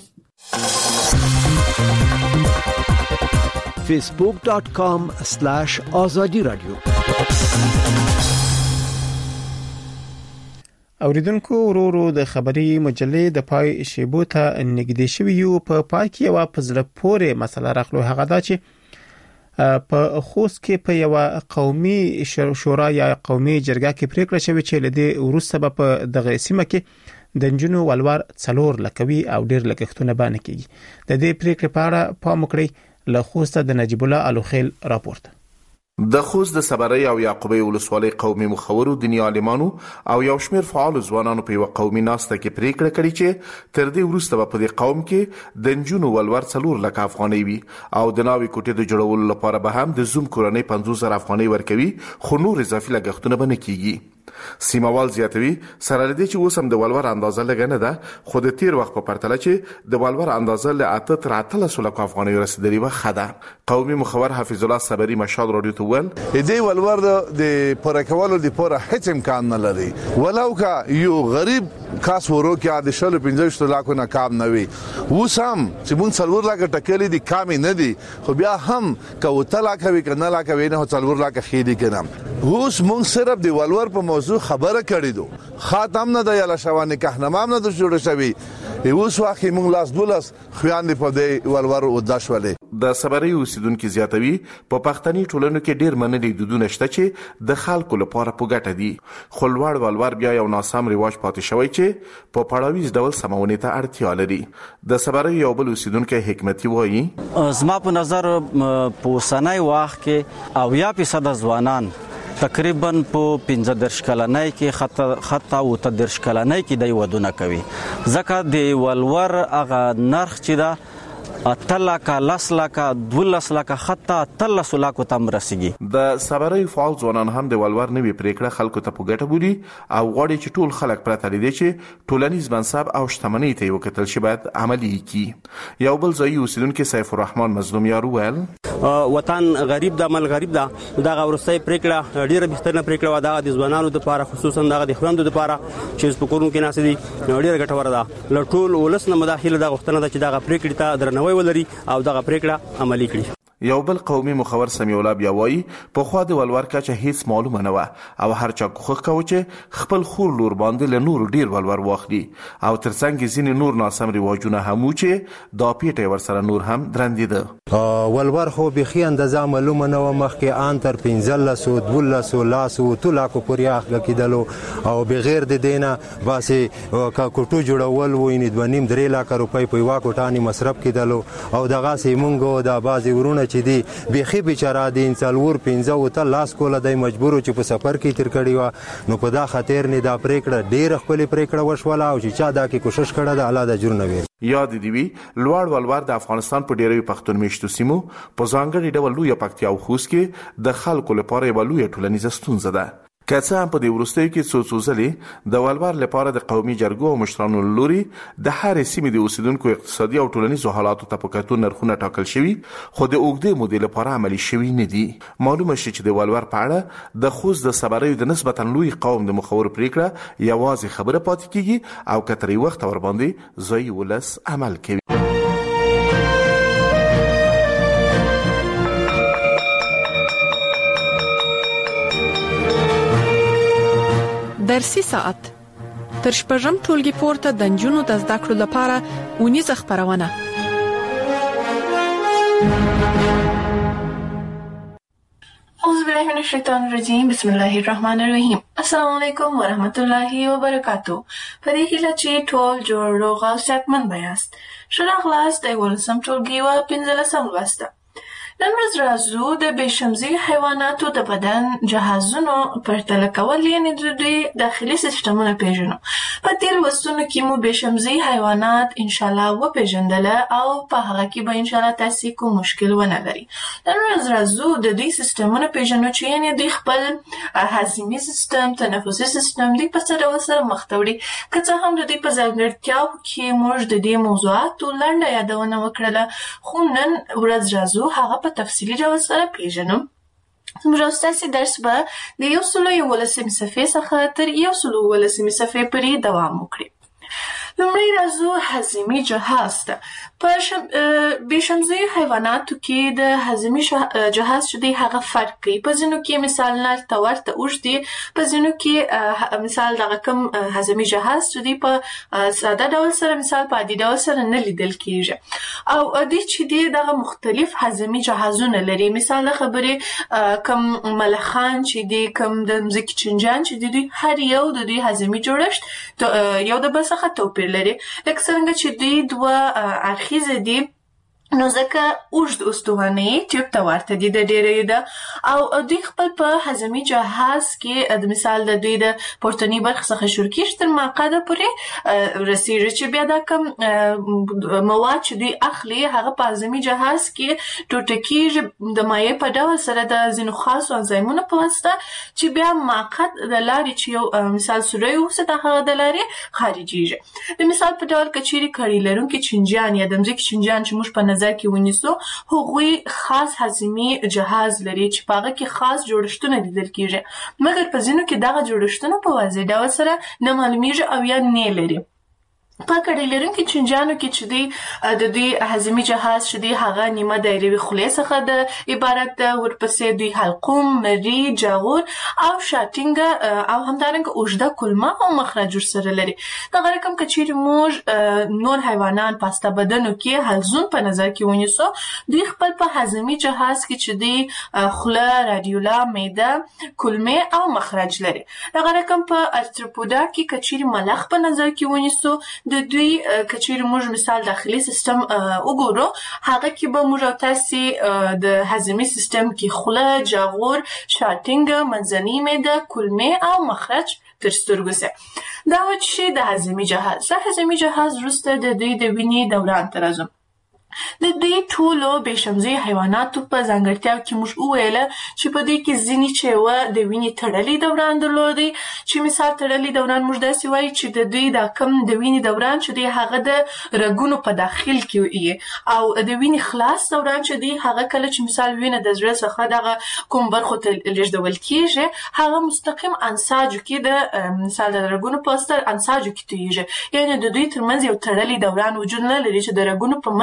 فیسبوک ډاٹ کام سلاش آزادی رادیو. اوریدونکو ورورو د خبري مجلې د پای شیبو ته نږدې شوی یو. په پای کې یو په زړه پورې مسله راغلو، هغه دا چې په خوست کې په یو قومي شورا یا قومي جرګه کې پریکړه شوې چې لدې وروسته په دغه سیمه کې د جنونو ولور څلور لکوي او ډیر لګښتونه باندې کیږي. د دې پریکړې په اړه پام وکړئ. له خوست د نجیب الله الوخیل راپورټ. د خوست د صبري او یعقوبی ولسوالۍ قومي مخورو دیني عالمانو او یو شمېر فعال ځوانانو په یو قومي ناسته کې پریکړه کړې چې تر دې وروسته په دې قوم کې د جنونو ولور څلور لک افغانۍ وي او د ناوې کوټې د جوړولو لپاره به هم د زوم کورنۍ پنځوس زره افغانۍ ورکوي، خو نور اضافي لګښتونه به نه کیږي. سیموال زیاتوي سره لدې چې اوس هم د ولور اندازه لګ نه ده، خو د تیر وخت په پرتله چې د ولور اندازه له اته تر اتلس لک افغانۍ رسیدلې و خده. قومي مخور حفیظ الله صبري مشال رادیو ته ول دې ولور د پوره کولو د پوره هیڅ امکان نه لري، ولو کا یو غریب کاس ورو کې د شلو پنځه لک نه کام نه وي. اوس هم چې مونږ څلور لک ټکلې دي کامې نه دي، خو بیا هم کوته لک وي کنه لک وي نه څلور لک خېدي کنه. اوس مونږ صرف د ولور په موضوع خبره کړې دو، خاتم نه د یاله شوانه کهنمام نه د جوړ شوی. اوس واخی مونږ لاس دولس خوياندې په دې ولور او داشولې. د صبري اوسیدونکو زیاتوي په پښتني ټولنو کې ډیر منلي دودونه شته چې د خلکو لپاره په ګټه دي، خو لوړ ولور بیا یو ناسم رواج پاتې شوی چې په پړاویز ډول سمونې ته اړتیا لري. د صبري یو بل اوسیدونکو حکمتي وایي زما په نظر په سنای وخت کې او یا فیصد ځوانان تقریبا په پنځه درش کلنۍ کې خطا خطا او تدرش کلنۍ کې د ودونه کوي، ځکه د ولور هغه نرخ چې دا اتلکه لسلکه دولسلکه حتی تلسلکه تم رسیږي. د صبري فعال ځوانان هم د ولور نوي پریکړه خلکو ته په ګټه بولي او غواړي چې ټول خلک پرته لري چې ټولنیز منصب او شتمنۍ ته یو کتل شي باید عملی کړي. یو بل ځای اوسیدونکو سیف الرحمن مظلوم یارو ول وطن غریب د عمل غریب ده، دا ورسته پریکړه ډیره بهترنه پریکړه و ده د ځوانانو لپاره، خصوصا د خويندو لپاره چې په کورونو کې ناس دي ډیره ګټوره ده. له ټول ولس نه مداخله د غوښتنه ده چې دا پریکړه ته درنوي ولري او دغه پریکړه عملی کړي. یو بل قومي مخور سمیع الله بیا وایي پخوا د ولور کچه هیڅ معلومه نه وه او هر چا کوښښ کوه چې خپل خور لور باندې له نورو ډیر ولور واخلي او ترڅنګ ځینې نور ناسم رواجونه هم وو چې دا پیټه ورسره نور هم درندېده. ولور خو بیخي اندازه معلومه نه وه، مخکې ان تر پنځلسو دولسو لاسو اتو لاکو پورې اخګه کېدلو او بغیر د دې نه باسې کوټو جوړول و یعنې دوه نیم درې لاکه روپۍ په یوه کوټانې مصرف کېدلو او دغسې مونږ دا بعضې ورونه چې دی بیخي بیچاره دي څلور پنځه اوته لاس کوله دی مجبور چې په سفر کې تیر کړي وه نو په دا خاطر نه دا پریکړه ډېره ښکلې پریکړه وشوله او چې چا دا کې کوشش کړی ده الله د اجر نه ویل. یاد دی وی لوړ ولور د افغانستان په ډیرو پښتون میشتو سیمو په ځانګړي ډول لویه پکتیا او خوست کې د خلکو لپاره یوه لویه ټولنیزه ستونزه ده. که څه هم په دې وروستیو کې څو څو ځلې د ولور لپاره د قومي جرګو او مشرانو له لوري د هرې سیمې د اوسیدونکو اقتصادي او ټولنیزو حالاتو ته په کتو نرخونه ټاکل شوي خو د اوږدې مودې لپاره عملي شوي نه دي. معلومه شي چې د ولور په اړه د خوست د صبریو د نسبتا لوی قوم د مخورو پریکړه یوازې خبره پاتې کیږي او که تر یو وخته ورباندې ځایي ولس عمل کوي. درسي ساعت تر شپږم ټولګي پورته د نجونو د زده کړو لپاره ونیزه خبرونه. اعوذ بالله من الشیطان الرجیم بسم الله الرحمن الرحیم. السلام علیکم ورحمت الله وبرکاتو. په دې هیله چې ټول جوړ روغ او صحتمند یاست. ښه راغلاست د یولسم ټولګي و پنځلسم لوست. نن ورځ راځو د بېشمزي حیواناتو د بدن جهازونو پرتله کول یعنې د دوی داخلي سیستمونه پیژنو. په دې لوستونو کې مو بېشمزي حیوانات انشاءالله وپېژندله او په هغه کې به انشاءالله تاسې کوم مشکل ونه لري. نن ورځ راځو د دوی سیستمونه پیژنو چې یعنې دوی خپل هضمي سیستم، تنفسي سیستم دوی په څه ډول سره مخ ته وړي. که څه هم د دوی په ځانګړتیاو کې موږ د دې موضوعاتو لنډه یادونه وکړله خو نن ورځ راځو هغه په تفصیلي ډول سره پیژنم. زموږ ستاسې درس به د یو سلو یولسمې صفحې څخه تر یو سلو اوولسمې صفحې پورې دوام وکړي. لومړی راځو هضمي جهاز ته. په بېشمزیو حیواناتو کې د هضمي جهاز چې دی هغه فرق کوي. په ځینو کې مثال نر ته ورته اوږد دي، په ځینو کې مثال دغه کوم هضمي جهاز چې دی په ساده ډول سره مثال په عادي ډول سره نه لیدل کېږي او دوی چې دی دغه مختلف هضمي جهازونه لري. مثال د خبرې کوم ملخان چې دی، کوم د مځکې چینجیان چې دی، دوی هر یو د دوی هضمي جوړښت یو د بل څخه توپیر لري. لکه څرنګه چې دوی دوه اړخیزه دي نو ځکه اوږد استوانه ټیوب ته ورته دي د ډېرې ده او دوی خپل په هضمي جهاز کې د مثال د دوی د پورتنۍ برخې څخه شروع کېږي تر معقده پورې رسېږي چې بیا دا کوم مواد چې دوی اخلي هغه په هضمي جهاز کې ټوټه کېږي د مایع په ډول سره د ځینو خاصو انزایمونو په واسطه چې بیا معقد د لارې چې یو مثال سوری اوسي د هغه د لارې خارجېږي. د مثال په ډول که چیرې کړۍ لرونکي چینجیان یا د مځکې چینجیان چې موږ په نظر کې ونیسو هغوی خاص هضمي جهاز لري چې په هغه کې خاص جوړښتونه لیدل کېږي مګر په ځینو کې دغه جوړښتونه په واضح ډول سره نه معلومیږي او یا نه لري. په کړۍ لرونکي چینجیانو کې چې دی د دوی هضمي جهاز چې دی هغه نیمه دایروي خولې څخه د عبارت ده، ورپسې دوی حلقوم، مري، جاغور او شاتینګه او همدارنګه اوږده کلمه او مخرج ورسره لري. دغه رقم که چیرې موږ نور حیوانان په هسته بدنو کې حلزون په نظر کې ونیسو دوی خپل په هضمي جهاز کې چې دی خوله، رادیولا، معده، کلمې او مخرج لري. دغه رقم په ارتروپودا کې که چیرې ملخ په نظر کې ونیسو د دوی که چیرې موږ مثال داخلي سیستم وګورو هغه کې به موږ او تاسې د هضمي سیستم کې خوله، جاغور، شاتینګه، منځنۍ معده، کلمې او مخرج تر سترګو سي. دا و چې د هضمي جهاز د هضمي جهاز وروسته د دوی د وینې دوران ته راځو. د دې ټولو بېشمزي حیواناتو په ځانګړتیاو کې موږ وویله چې په دې کې ځینې چې وه د وینې تړلی دوران درلودی چې مثال تړلی دوران موږ داسې وایو چې د دوی دا کم د وینې دوران چې دی هغه د رګونو په داخل کې وي او د وینې خلاص دوران چې دی هغه کله چې مثال وینه د زړه څخه دغه کوم برخو ته لېږدول کېږي هغه مستقیم انساجو کې د مثال د رګونو په واسطه انساجو کې تویږي. یعنې د دوی ترمنځ یو تړلی دوران وجود نه لري چې د رګونو په منځ کې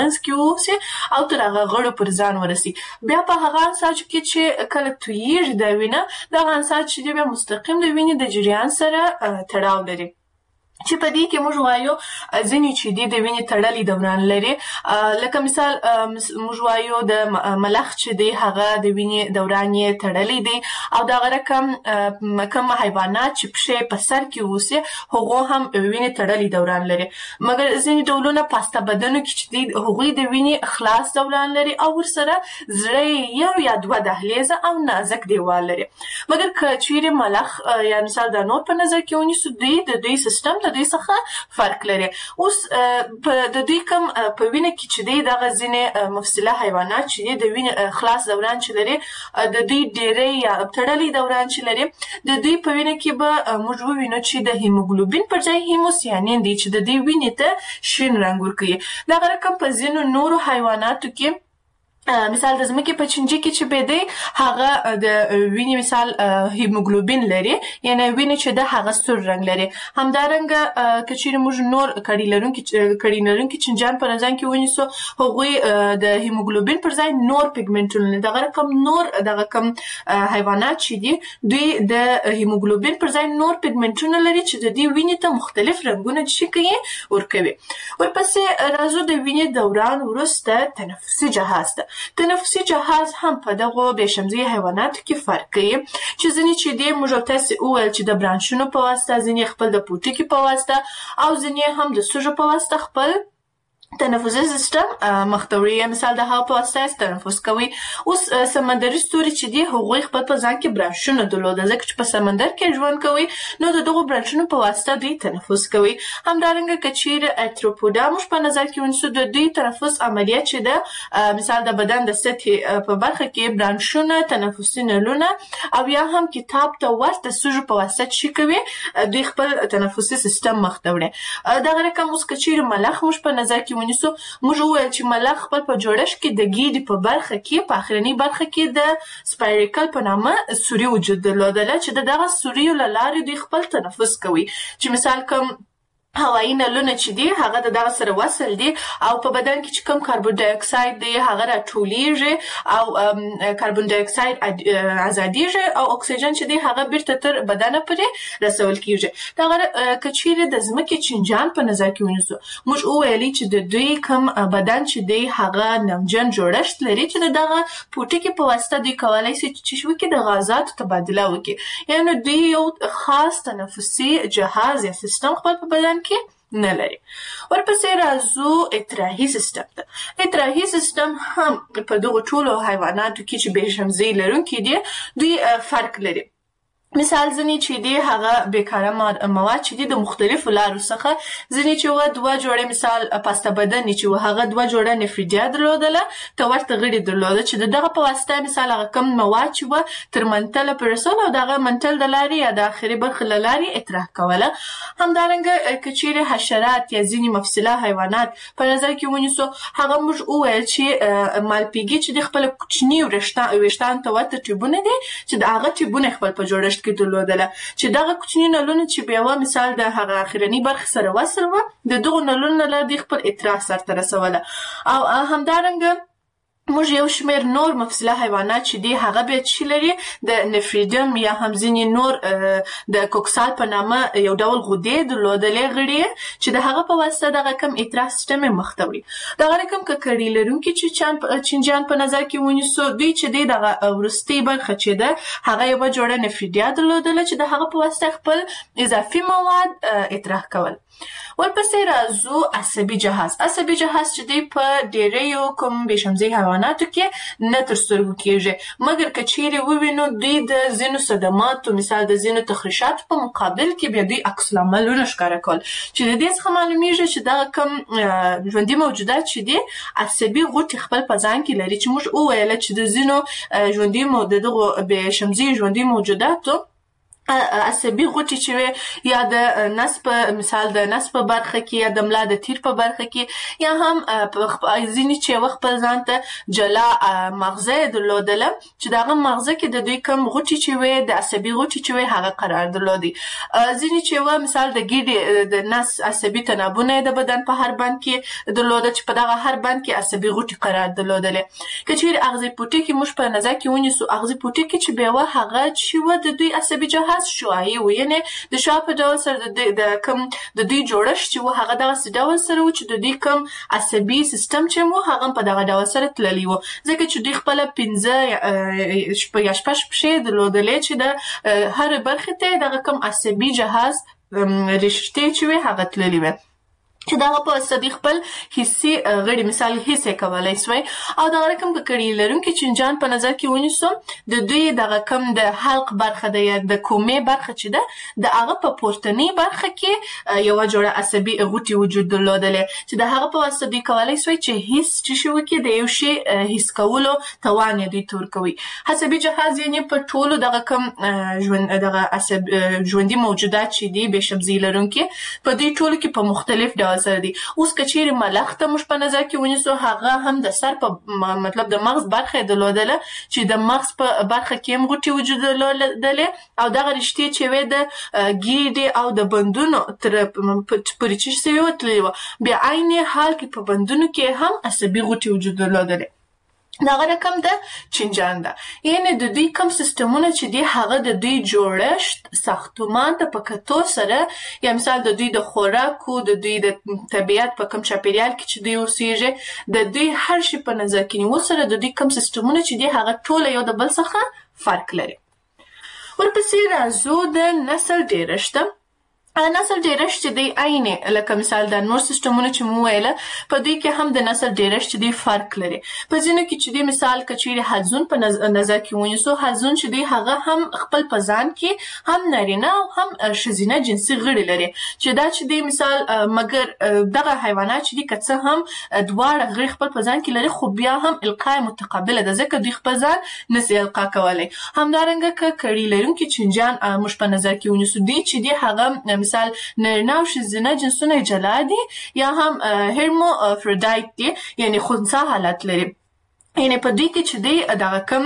اوسي او تر هغه غړو پر ځان ورسي. بیا په هغه انساج کې چې کله تویږي د وینه دا انساج چې بیا مستقیم د وینې د جریان سره تړاو لري چې په دې کې موږ وایو ځینې چې دي د وینې تړلي دوران لري. لکه مثال موږ وایو د ملخ چې دی هغه د وینې دوران یې تړلی دی او دغه رقم کوم حیوانات چې پښې په سر کې اوسي هغو هم وینې تړلي دوران لري. مګر ځینې ډولونه پاسته بدنو کې چې دي هغوی د وینې خلاص دوران لري او ورسره زړه یو یا دوه دهلیزه او نازک دیوال لري. مګر که چیرې ملخ یا مثال د نور په نظر کې ونیسو دوی د دوی سیستم د دوی څخه فرق لري. اوس د دوی کوم په وینه کې چې دی دغه ځینې مفصله حیوانات چې دی د وینې خلاص دوران چې لري د دوی ډېری یا تړلی دوران چې لري د دوی په وینه کې به موږ ووینو چې د هیموګلوبین پر ځای هیموسیانین دی چې د دوی وینې ته شین رنګ ورکوي. دغه رقم په ځینو نورو حیواناتو کې مثال د ځمکې په چینجي کې چې به دی هغه د وینې مثال هیموګلوبین لري یعنی وینې چې د هغه سور رنګ لري. همدارنګه که چیرې موږ نور کړي لرونکي کړي لرونکي چینجیان په نظر کې ونیسو هغوی د هیموګلوبین پر ځای نور پیګمنټونه لري. دغه رقم نور دغه کم حیوانات چې دي دوی د هیموګلوبین پر ځای نور پیګمنټونه لري چې د دې وینې ته مختلف رنګونه چې کوي ورکوي. ورپسې راځو د وینې دوران وروسته تنفسي جهاز ته. تنفسي جهاز هم په دغه بېشمزي حیواناتو کې فرق کوي چې ځینې چې دی موږ تاسې وویل چې د برانشونو په واسطه ځینې خپل د پوټکي په واسطه او ځینې هم د سوژو په واسطه خپل تنفسي سیستم مخته وړي. مثال د هوا په واسطه تنفس کوي. اوس سمندري ستوري چې دي هغوی خپل په ځان کې برانشونه درلوده ځکه چې په سمندر کې ژوند کوي نو د دغو برانشونو په واسطه دوی تنفس کوي. همدارنګه که چیرې ارتروپوډا موږ په نظر کې ونیسو د دوی تنفس عملیات چې ده مثال د بدن د سطحې په برخه کې برانشونه تنفسي نلونه او یا هم کتاب ته ورته سوژو په واسطه چې کوي دوی خپل تنفسي سیستم مخته وړي. دغه رقم اوس که چیرې ملخ موږ په نظر کې ونیسو موږ وویل چې ملخ خپل په جوړښت کې د ګیډې په برخه کې په اخرنۍ برخه کې د سپایریکل په نامه سوري وجود درلودله چې د دغه سوریو له لارې دوی خپل تنفس کوي چې مثال کوم هوایي نلونه چې دي هغه د دغه سره وصل دي او په بدن کې چې کوم کاربن ډای اکساید دی هغه راټولیږي او کاربن ډای اکساید ازادیږي او اکسیجن چې دی هغه بیرته تر بدن پورې رسول کیږي. دغه که چیرې د ځمکې چینجیان په نظر کې ونیسو موږ وویلي چې د دوی کوم بدن چې دی هغه نمجن جوړښت لري چې د دغه پوټکي په واسطه دوی کولی شي چې وکړي د غازاتو تبادله وکړي. یعنې دوی یو خاص تنفسي جهاز یا سیستم خپل په بدن کې نه لري. ورپسې راځو اطراحي سیستم ته. اطراحي سیستم هم په دغو ټولو حیواناتو کې چې بېشمزي لرونکي دي دوی فرق لري. مثال ځینې چې دي هغه بیکاره مواد چې دي د مختلفو لارو څخه ځینې چې وه دوه جوړې مثال پاسته بدنې چې وه هغه دوه جوړه نفریدیا درلودله ته ورته غړي درلوده چې د دغه په واسطه مثال هغه کم مواد چې وه تر منتله پورې رسول او د هغه منتل د لارې یا د آخري برخې له لارې اطراح کوله. همدارنګه که چیرې حشرات یا ځینې مفصله حیوانات په نظر کې ونیسو هغه موږ وویل چې مالپیګي چې د خپل کوچني ویښتان ته ورته ټیوبونه دي چې د هغه ټیوبونه خپل په جوړښت کې درلودله چې دغه کوچني نلونه چې بیا وه مثال د هغه اخرنۍ برخې سره وصل وه د دغو نلونو له لارې دوی خپل اطراح سرته رسوله. او همدارنګه موږ یو شمېر نور مفصله حیوانات چې دي هغه بیا چې لري د نفریدم یا هم ځینې نور د کوکسال په نامه یو ډول غدې درلودلې غړي چې د هغه په واسطه دغه کم اطراح سیستم یې مخته وړي. دغه رقم که کړي لرونکي چې چینجیان په نظر کې ونیسو دوی چې دی دغه وروستۍ برخه چې ده هغه یوه جوړه نفریدیا درلودله چې د هغه په واسطه خپل اضافي مواد اطراح کول. ورپسې راځو عصبي جهاز. عصبي جهاز چې دی په ډېریو کوم بېشمزي حیواناتو کې نه تر سترګو کېږي مګر که چیرې ووینو دوی د ځینو صدماتو مثال د ځینو تخریشاتو په مقابل کې بیا دوی عکس العملونه ښکاره کول چې د دې څخه معلومیږي چې دغه کوم ژوندي موجودات چې دي عصبي غوټې خپل په ځان کې لري چې موږ وویله چې د ځینو ژوندي د دغو بېشمزي ژوندي موجوداتو عصبي غوټي چې وي یا د نس په مثال د نس په برخه کې یا د ملا د تیر په برخه کې یا هم ځینې چې وخت په ځان ته جلا مغزه درلودله چې دغه مغزه کې د دوی کم غوټي چې وي د عصبي غوټي چې وي هغه قرار درلودي. ځینې چې و مثال د ګیډې د نس عصبي تنابونه د بدن په هر بند کې درلوده چې په دغه هر بند کې عصبي غوټي قرار درلودلې. که چیرې اغزي پوټي کې موږ په نظر کې ونیسو اغزي پوټي کې چې بیا و هغه چې و د دوی عصبي جهاز شوایي و یعنی د شا په ډول سره د کم د دوی جوړښت چې و هغه دغه ډول سره و چې د دوی کم عصبي سیستم چې مو هغه په دغه ډول سره تللی و ځکه چې دوی خپل پنځه شپږ یا شپږ پښې درلودلې چې د هر برخه ته دغه کم عصبي جهاز رشتې چې وي هغه تللی وي چې دا په صدیق خپل حصي غړي مثال حصے کولای شوی او دا رقم کړي لرونکي چنجان په نظر کې ونیسو د دوی دغه کم د حلق برخه د یا د کومې برخه چې ده د هغه په پورتنی برخه کې یو جوړه عصبي غوټي وجود درلودلې چې د هغه په واسطه دوی کولای شوی چې حس چې شو کې د یو شی حس کولو توان دوی تور کوي. عصبي جهاز یعنی په ټولو دغه کم ژوند دغه عصب ژوندۍ موجودات چې دي به شبزي لرونکي په دې ټولو کې په مختلف ډول سره دي. اوس کچېره ملخ ته مش په نظر کې ونیسو هغه هم د سر په مطلب د مغز برخه درلودله چې د مغز په برخه کې هم غوټي وجود درلودله او دغه رشتې چې وې د ګیډې او د بندونو تر پرې چې سوي وتلی و بیا عین حال کې په بندونو کې هم عصبي غوټي وجود درلودله. دغه رقم د چنجان ده یعنی د دوی کم سیستمونه چې دی هغه د دوی جوړښت ساختمان ته په کتو سره یا مثال د دوی د خوراکو د دوی د طبیعت په کم چاپیریال کې چې دوی اوسېږي د دوی هر شي په نظر کې نیول سره د دوی کم سیستمونه چې دی هغه ټول یو د بل څخه فرق لري. ورپسې راځو د نسل ډیرښت. نسل ډیرښت چې دی عین لکه مثال د نور سیستمونه چې مو ویله په دوی کې هم د نسل ډیرښت چې دی فرق لري. په ځینو کې چې دی مثال کچېره حلزون په نظر کې ونیسو حلزون چې دی هغه هم خپل په ځان کې هم نارینه او هم ښځینه جنسي غړي لري چې دا چې دی مثال مګر دغه حیوانات چې دی که څه هم دواړه غړي خپل په ځان کې لري خو بیا هم القاء متقابله ده ځکه دوی خپل ځان نسي القا کولی. همدارنګه که کړي لرونکي چنجان موږ په نظر کې ونیسو دوی چې دی هغه مثال نارینه او ښځینه جنسونه جلا دي یا هم هرمافرودایت دي یعنی خنثی حالت لري. یعنی په دوی کې چې دی دغه کم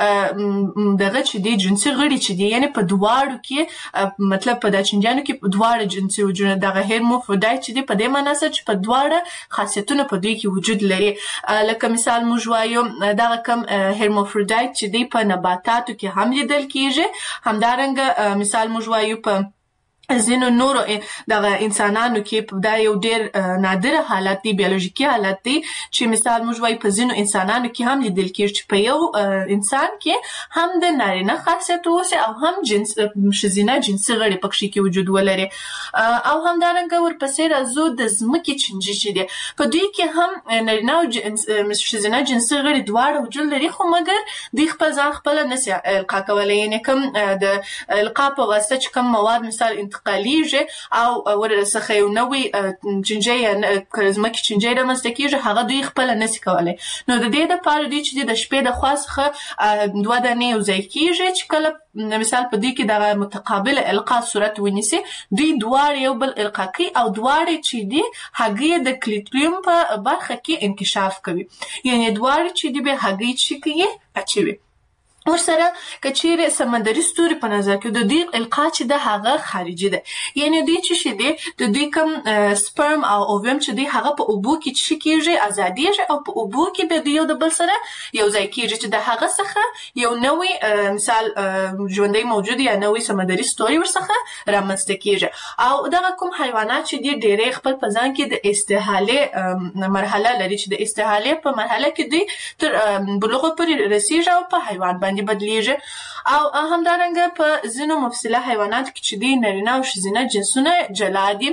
دغه چې دی جنسي غړي چې دی یعنی په دواړو کې مطلب په د چنجانو کې دواړه جنسي وجود دغه هرمافرودایت چې دی په دې معنی سره چې په دواړه خاصیتونه په دوی کې وجود لري. لکه مثال موږ وایو دغه کم هرمافرودایت چې دی په نباتاتو کې هم لیدل کیږي. همدارنګه مثال موږ وایو په ځینو نورو دغه انسانانو کې دا یو ډیر نادر حالت دی بیولوژیکي حالت دی چې مثال موږ وایو په ځینو انسانانو کې هم لیدل کېږي چې په یو انسان کې هم د نارینه خاصیت اوسي او هم جنس ښځینه جنسي غړي پکې کې وجود ولري. او همدارنګه ورپسې راځو د ځمکې چنجي چې دی په دوی کې هم نارینه او ښځینه جنسي غړي دواړه وجود لري خو مګر دوی خپل ځان خپله نسي القا کولی یعنې کوم د القا په واسطه چې کوم مواد مثال انتقالیږي او ورڅخه یو نوې چنجي یا ځمکې چنجي رامنځته کېږي هغه دوی خپله نسي کولی. نو د دې دپاره دوی چې د شپې د خوا څخه دوه دانې یو ځای کېږي چې کله مثال په دې کې دغه متقابله القا صورت ونیسي دوی دواړه یو بل القا کوي او دواړه چې دي هګۍ د کلیټریوم په برخه کې انکشاف کوي یعنی دواړه چې دي به هګۍ چې کوي اچوي. ورسره کچېره سمندري ستوري په نظر کې د دوی القا چې د هغه خارجي ده یعنی دوی چې شي دي د دوی کوم سپرم او اووم چې دي هغه په اوبو کې چې کېږي ازاديږي او په اوبو کې به د یو د بل سره یو ځای کېږي چې د هغه څخه یو نوې مثال ژوندۍ موجود یا نوې سمندري ستوري ورڅخه رامنځته کېږي. او دغه کوم حیوانات چې دي ډېرې خپل په ځان کې د استحاله مرحله لري چې د استحاله په مرحله کې دوی تر بلوغ پورې رسیږي او په حیوان باندې بدلیږي. او همدارنګه په ځینو مفصله حیوانات کې چې دي نارینه او ښځینه جنسونه جلا دي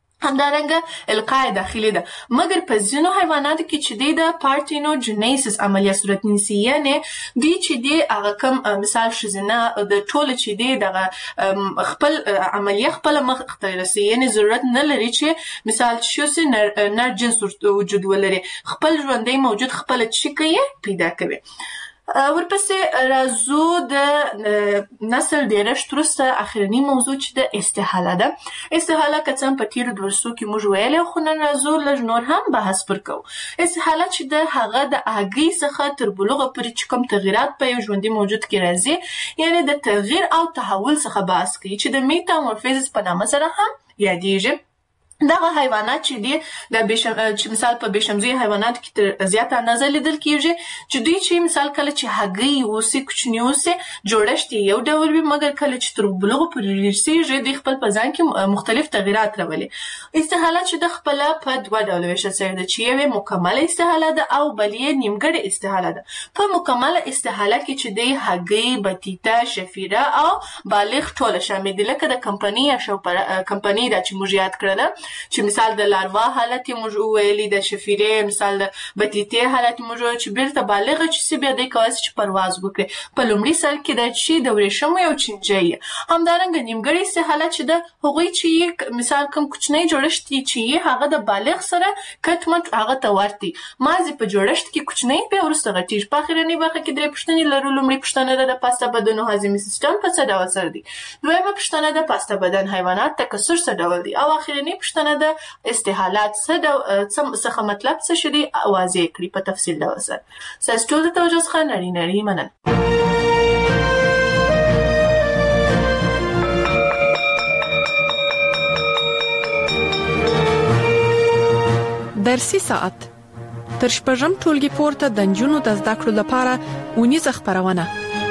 همدارنګه القاء داخلي ده مګر په ځینو حیواناتو کې چې دی د پارتینوجینیسس عملیه صورت نیسي یعنی دوی چې دی هغه کوم مثال ښځینه د ټوله چې دی دغه خپل عملیه خپله مخ ته رسي یعنی ضرورت نه لري چې مثال چې نر, نر جنس وجود ولري خپل ژوندی موجود خپله چې کوي پیدا کوي. ورپسې راځو د نسل ډیرښت وروسته اخرنی موضوع چې د استحاله ده. استحاله که څه په تیرو درسو کې موږ ویلې، خو نن راځو لږ نور هم بحث پر کوو. استحاله چې د هغه د هګۍ څخه تر بلوغه پورې چې کوم تغیرات په یو ژوندي موجود کې راځي، یعنی د تغییر او تحول څخه بحث کوي چې د میټامورفیزس په نامه سره هم یادېږي. دغه حیوانات چې دي د بشم چې مثال په بشمزي حیوانات کې تر زیات اندازه لیدل کیږي چې دوی چې مثال کله چې هګۍ اوسي کوچنی اوسي جوړښت یو ډول وي، مګر کله چې تر بلوغ پورې رسیږي د خپل په ځان کې مختلف تغیرات راولي. استحاله چې د خپل په دوه ډول ویشل شوی ده چې یو مکمل استحاله ده او بل یې نیمګړې استحاله ده. په مکمل استحاله کې چې د هګۍ، بطیطه، شفیره او بالغ ټول شامل دي، لکه د کمپنی یا شو پر کمپنی دا چې موږ یاد کړل چې مثال د لاروا حالت موږ ویلي، د شفیره مثال د بطیطه حالت موږ چې بیرته بالغ چې سی بیا د کوس چې پرواز وکړي. په لومړي سر کې د چې د ورېښمو یو چنجي همدارنګه نیمګړی استحاله چې د هغوی چې مثال کوم کوچنی جوړښت چې هغه د بالغ سره کټمټ هغه ته ورتي مازی په جوړښت کې کوچنی په ورسته غټیږي. په اخرنی برخه کې درې پوښتنې لرو. لومړی پوښتنه د پاسته بدن او هاضمي سیستم په څه ډول سره دي، دویمه پوښتنه د پاسته بدن حیوانات تکثر څه ډول دي، او اخرنی پوښتنه د استحالات څخه مطلب څه شدي واضح کړي په تفصیل ډول سره. تاسو ټول د توجه څخه نړۍ نړۍ مننه. درسي ساعت تر شپږم ټولګي پورته د نجونو د زده کړو لپاره ونیزه خبرونه.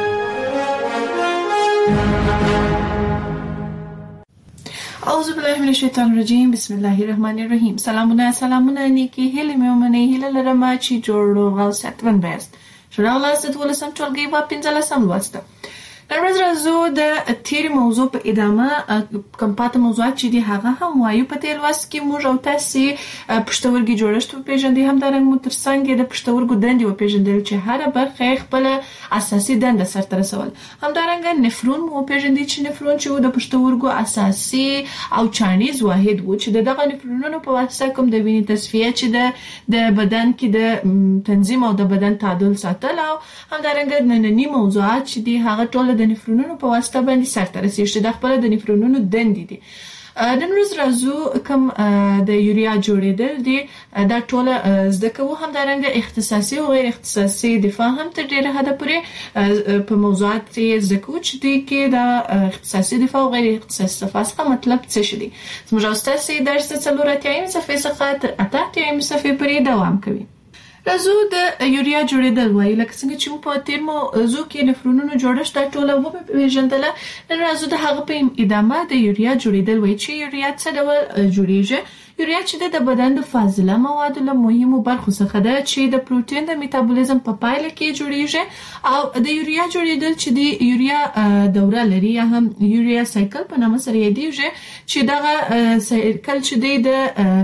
اعوذ بالله من الشیطان الرجیم، بسم الله الرحمن الرحیم. سلامونه سلامونه نیکی هیله مې ومنئ، هیله لرم چې جوړ روغ او صحتمند یاست. شروع لاست ولسم ټولګي په پنځلسم لوست. نن ورځ راځو د تیرې موضوع په ادامه کوم پاتې موضوعات چې دي هغه هم وایو. په تیر لوست کې موږ او تاسو پښتورګي جوړښت وپېژندل، همدارنګه مو ترڅنګ د پښتورګو دندې وپېژندل چې هر برخه خپل اساسي دنده سرته رسول. همدارنګه نفرون مو وپېژندل چې نفرون چې د پښتورګو اساسي او چانیز واحد و چې دغه نفرونونو په واسطه کوم د وینې تصفیه چې د د بدن کې د تنظیم او د بدن تعادل ساتل، او همدارنګه نننی موضوعات چې دي هغه ټول د نفرونونو په واسطه باندې سرته رسیږي چې د خپل د نفرونونو دندې دي. نن ورځ راځو کوم د یوریا جوړېدل دي دا ټول زده کوو. همدارنګه اختصاصي او غیر اختصاصي دفاع هم تر ډیره حده پورې په موضوعات کې زده کوو چې دي کې دا اختصاصي دفاع او غیر اختصاصي دفاع څخه مطلب څه شي دي. زموږ استاد درس څلور اتیایم صفحې څخه تر اته اتیایم صفحې پورې دوام کوي. راځو د یوریا جوړېدل وایي، لکه څنګه چې په تیر موضوع کې نفرونونو جوړښت ټوله وپېژندل. نن راځو د هغه په ادامه د یوریا جوړېدل وایي چې یوریا څه ډول جوړیږي. یوریا چې د بدن د فاضله موادو له مهمو برخو څخه ده چې د پروتین د میټابولیزم په پایله کې جوړیږي، او د یوریا جوړېدل چې د یوریا دوره لري یا هم یوریا سایکل په نامه سره یادېږي، چې دغه سایکل چې د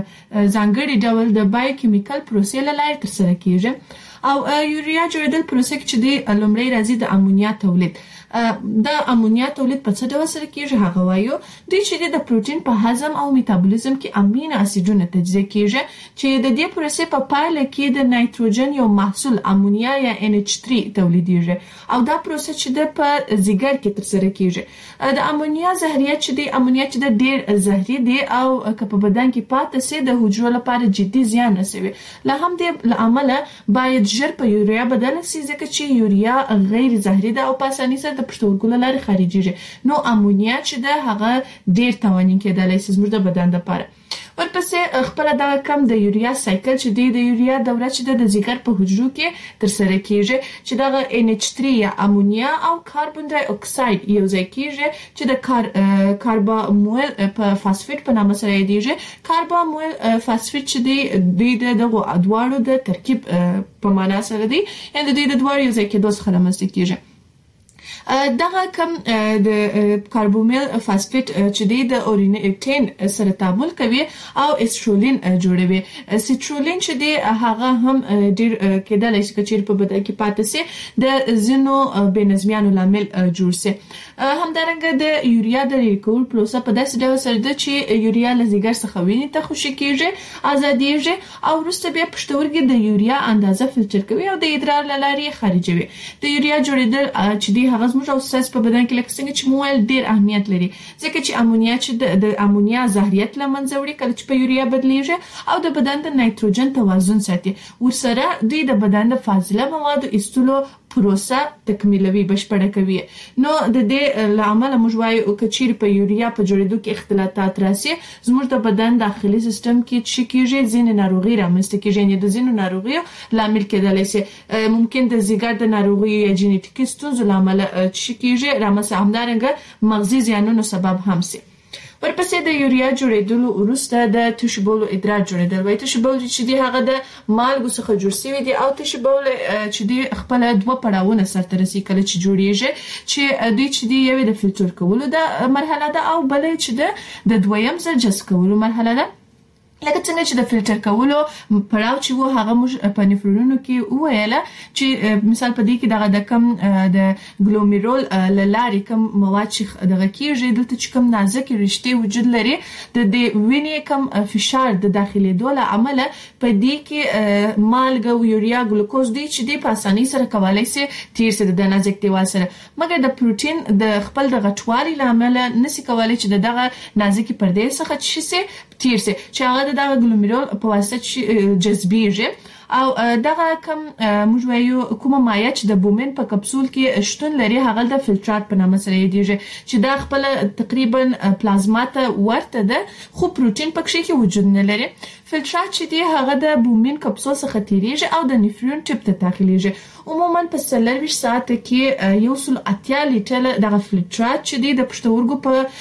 ځانګړي ډول د بایوکیمیکل پروسې له لارې ترسره کیږي. او یوریا جوړېدل پروسه کې چې د لومړی راځي د امونیا تولید. د امونیا تولید په څه ډول سره کیږي هغه وایو. دوی چې د پروتین په هضم او میټابولیزم کې امینو اسیدونه تجزیه کیږي چې د دې پروسې په پایله کې د نایتروجن یو محصول امونیا یا ان ایچ تھری تولیدېږي، او دا پروسه چې د په ځیګر کې ترسره کیږي. د امونیا زهریات چې د امونیا چې د ډیر زهري دي او که په بدن کې پاتې سي د حجرو لپاره جدي زیان رسوي. له هم دې عمله باید ژر په یوریا بدل شي ځکه چې یوریا غیر زهري ده او په اسانۍ سره د پښتورګو له لارې خارجيږي. نو امونیا چې ده هغه ډیر توانین کېدلی شي زموږ د بدن لپاره. ورپسې خپل دا کم د یوریا سایکل چې دی د یوریا دوره چې د ځیګر په حجرو کې ترسره کیږي چې دغه ان ایچ تھری یا امونیا او کاربن ډای اکساید یو ځای کیږي چې د کار کاربامول په فاسفیټ په نامه سره یادېږي. کاربامول فاسفیټ چې دی د دغه ادوارو د ترکیب په معنا سره دی، یعنی د دې د دوه یو ځای کېدو څخه رامنځته کیږي. دغه کم د کاربومیل فاسفیټ چې د اورینیټین سره تعامل کوي او استرولین جوړوي. سټرولین چې دی هغه هم ډیر کېدای شي چې په بدن کې پاتې سي د زینو بنظمیانو لامل جوړ سي. همدارنګه د یوریا د ریکول پروسه په داسې ډول سره ده چې یوریا له ځیګر څخه وینې ته خوشې کیږي، ازاديږي او وروسته بیا پښتورګي د یوریا اندازه فلټر کوي او د ادرار لارې خارجوي. د یوریا جوړیدل چې دی هغه زموږ اوساس په بدن کې لکه څنګه چې مویل ډیر اهمیت لري، ځکه چې امونیا چې د امونیا زهریت لمنځه وړي کله چې په یوریا بدلیږي او د بدن د نایتروجن توازن ساتي. ورسره دوی د بدن د فاضله موادو ایستلو پروسه تکمیلوي، بشپړه کوي. نو د دې لامل موږ وایو چې په یوریا په جوړېدو کې اختلالات راسي، زموږ د بدن داخلي سیستم کې چې کېږي ځینې ناروغي رامنځته کېږي، نه د ځینو ناروغیو لامل کېدلی شي. ممکن د ځیګر د ناروغیو یا جینیټیکي ستونزو لامل چې کېږي رامنځته، همدارنګه مغزي زیانونو سبب هم شي. ورپسې د یوریا جوړېدلو وروسته د تشبول ادرار جوړېدل. وایي تشبول چې دی هغه د مالګو څخه جوړ شوی دی او تشبول چې دی خپل دوه پړاوونه سرته رسي کله چې جوړیږي، چې دوی چې دی یو د فلټر کولو د مرحله ده او بل چې د دویم ځل جذب کولو مرحله ده. لکه څنګه چې د فلټر کولو پړاو چې وو هغه موږ په نفرونونو کې وویل چې مثال په دې کې دغه د کم د ګلومیرول لارې کم مواد چې دغه کېږي دلته چې کم نازک رشتې وجود لري، د دې وینې کم فشار د داخلي دوله عمل په دې کې مالګه او یوریا ګلوکوز دی چې دی په اسانۍ سره کولای شي تیر سي د نازک دیوال سره، مګر د پروتین د خپل د غټوالي لامل نسی کولای چې دغه نازکي پردې څخه چې سي تیر سي، چې هغه د ګلومیرول په واسطه جذبیږي. او دغه کم موږ وایو کومه مایع چې د بومین په کپسول کې شتون لري هغه د فلټرات په نامه سره یادېږي، چې دا خپل تقریبا پلازما ته ورته ده خو پروتین پکې کې وجود نه لري. فلټرات چې دی هغه د بومین کپسول څخه تیریږي او د نفرون ټپ ته داخليږي. عموما په څلورویشت ساعت کې یو سل اتیا لیټر دغه فلټرات چې دی د پښتورګو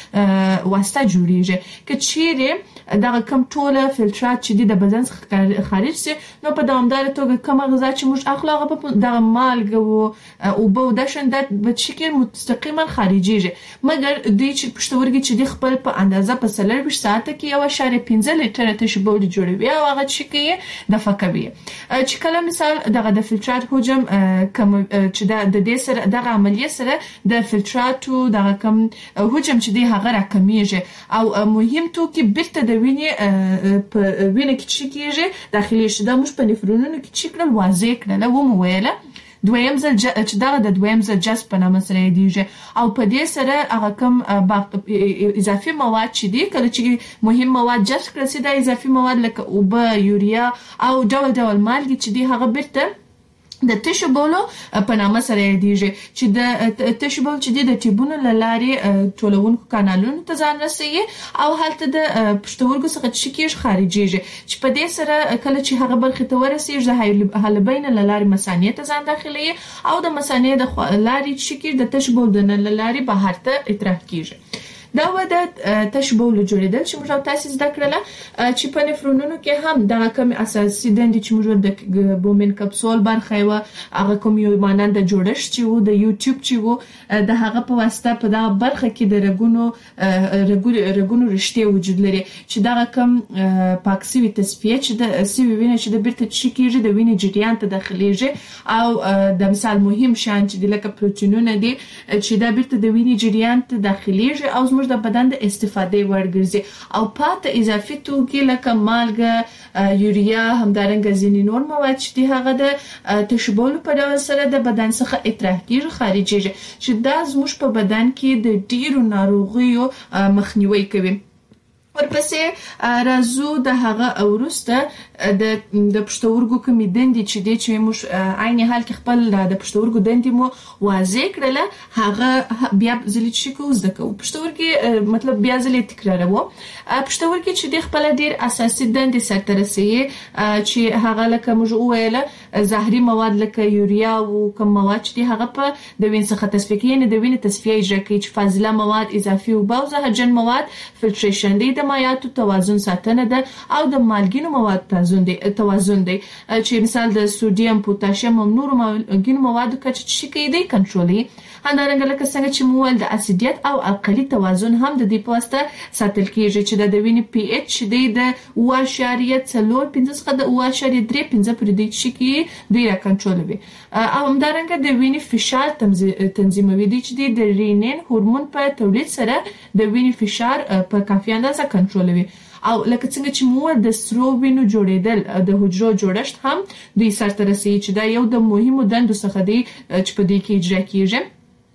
په واسطه جوړیږي. که چیرې دغه کم ټوله فلټرات چې دی د بدن څخه خارج شي، نو په دوامدار توګه کومه غذا چې موږ اخلو هغه په دغه مالګه او اوبه او د شندت په شکل مستقیما خارجيږي، مګر دوی چې پښتورګي چې دی خپل په اندازه په څلورویشت ساعت کې یو اشاریه پنځه لیټر تشبول جوړوي او هغه چې د فکوي. چې کله مثال دغه د فلټرات حجم کم چې د دې سره دغه عملیه سره د فلټراتو دغه کم حجم چې دی هغه راکمیږي او مهم توکي بیرته د وینې په وینې کې چې کېږي داخلي شي. دا موږ په نفرونونو کې چې کړل واضح کړل و مو ویله دویم ځل چې دغه د دویم ځل جذب په نامه سره یادېږي او په دې سره هغه کم اضافي مواد چې دي کله چې مهم مواد جذب کړي دا اضافي مواد لکه اوبه، یوریا او ډول ډول مالګې چې دي هغه بیرته د تشبولو په نامه سره یادېږي، چې د تشبول چې د ټیبونو له لارې ټولونکو کانالونو ته ځان رسوي او هلته د پښتورګو څخه چې کېږي خارجيږي، چې په دې سره کله چې هغه برخې ته ورسېږي د حالبین له لارې مثانې ته ځان داخلي او د مثانې د لارې چې کېږي د تشبول د له لارې بهر ته اطراح کېږي. دا و د تشبول جوړیدل چې موږ تاسو زده کړل چې په نفرونونو کې هم دغه کوم اساسي دندې چې موږ د بومین کپسول برخه و هغه کوم یو مانند جوړښت چې و د یوټیوب چې و د هغه په واسطه په دغه برخه کې د رګونو رګونو رشتې وجود لري چې دغه کوم پاکسي تصفیه چې د سی وینې چې د بیرته چې کېږي د وینې جریان ته داخليږي او د مثال مهم شان چې د لکه پروتینونه دي چې د بیرته د وینې جریان ته داخليږي او د بدن د استفادې وړ ګرځي او پات اضافي توکي لکه مالګه، یوریا، همدارنګه ځینې نور مواد چې دی هغه د تشبول په ډول سره د بدن څخه اطراح کیږي خارجيږي، چې دا زموږ په بدن کې د ډیرو ناروغیو مخنیوي کوي. ورپسې راځو د هغه اورسته د د پښتورګو کومې دندې چې د چې موږ عین حال کې خپل د پښتورګو دندې مو واضح کړل هغه بیا ځلې چې کو زده کو پښتورګي مطلب بیا ځلې تکراروو. پښتورګي چې د خپل ډیر اساسي دندې سره رسېږي چې هغه لکه موږ وویل زهري مواد لکه یوریا او کوم مواد چې هغه په د وین څخه تصفیه کوي، نه د وین تصفیه اجرا کوي چې فاضله مواد، اضافي او زهرجن مواد فلټریشن دي د مایع مایعاتو توازن ساتنه ده او د مالګینو مواد توازن دی توازن دی چې مثال د سودیم پوتاشیم او نورو مالګینو موادو کچه چې کېدی کنټرولي. همدارنګه لکه څنګه چې مول د اسیدیت او القلي توازن هم د دې په واسطه ساتل کیږي چې د وینې پی ایچ د اوه اعشاریه څلور پنځه څخه د اوه اعشاریه درې پنځه پورې دی چې کې دوی را کنټرولوي. او همدارنګه د وینې فشار تنظیموي دي چې د رینین هورمون په تولید سره د وینې فشار په کافي اندازه کنټرولوي. او لکه څنګه چې مو د سرو وینو جوړېدل د حجرو جوړښت هم دوی سره رسي چې دا یو د مهمو دندو څخه دی چې په دې کې اجرا کیږي.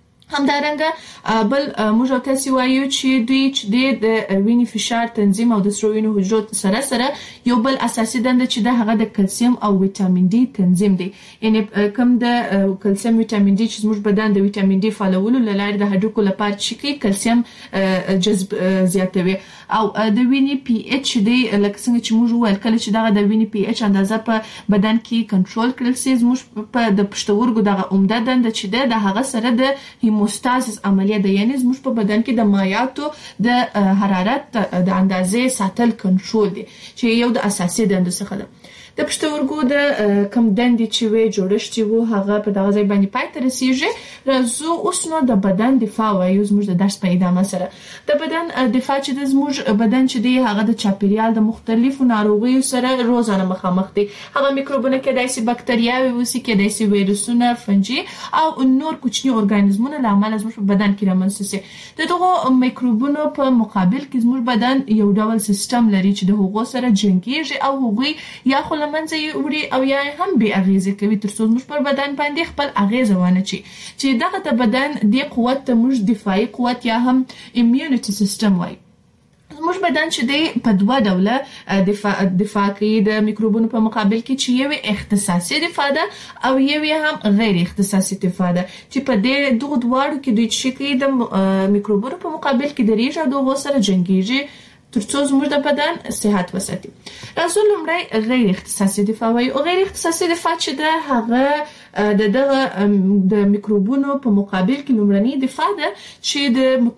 همدارنګه بل موږ تاسو وایو چې دوی چې د وینې فشار تنظیم او د سرو وینو حجرو سره سره یو بل اساسي دنده چې د هغه د کلسیم او ویټامین ډي تنظیم دی. یعنی کوم د کلسیم ویټامین ډي چې موږ بدن د ویټامین ډي فعالولو لپاره د هډوکو لپاره چې کلسیم جذب زیاتوي او د وینې پی ایچ دی لکه څنګه چې موږ ویل کله چې دغه د وینې پی ایچ اندازه په بدن کې کنټرول کړل سي موږ په د پښتورګو دغه عمده دنده چې د هغه سره د هیموستازیس عملیه ده، یعنی زموږ په بدن کې د مایعاتو د حرارت د اندازې ساتل کنټرول دي چې یو د اساسي دندو څخه ده. د پښتورګو د کم دندې چې وي جوړښت وو هغه په دغه ځای باندې پای ته رسیږي. راځو اوس نو د بدن دفاع وایو زموږ د درس په ادامه سره. د بدن دفاع چې د زموږ بدن چې دی هغه د چاپیریال د مختلفو ناروغیو سره روزانه مخامخ دي. هغه میکروبونه کې داسې بکتریاوي وسی کې داسې ویروسونه فنجي او نور کوچني ارګانیزمونه لامل زموږ په بدن کې رامنځته شي. د دغه میکروبونو په مقابل کې زموږ بدن یو ډول سیستم لري چې د هغو سره جنگيږي او هغوی یا خو منځ یې وړي او یا هم به اغیزه کوي تر څو موږ پر بدن باندې خپل اغیزه ونه چی چې دغه د بدن د قوت ته موږ دفاعي قوت یا هم اميونټي سیستم وایي. موږ بدن چې دی په دوه ډوله دفاع دفاع کوي د میکروبونو په مقابل کې چې یو اختصاصي دفاع ده او یو هم غیر اختصاصي دفاع ده چې په دې دوه دواړو کې د شي د میکروبونو په مقابل کې درېږي او دغه سره جنگيږي ترڅو زموږ د بدن صحت وساتي. راځو لومړی غیر اختصاصي دفاع وایو. او غیر اختصاصي دفاع چې ده هغه د دغه د میکروبونو په مقابل کې لومړنی دفاع ده چې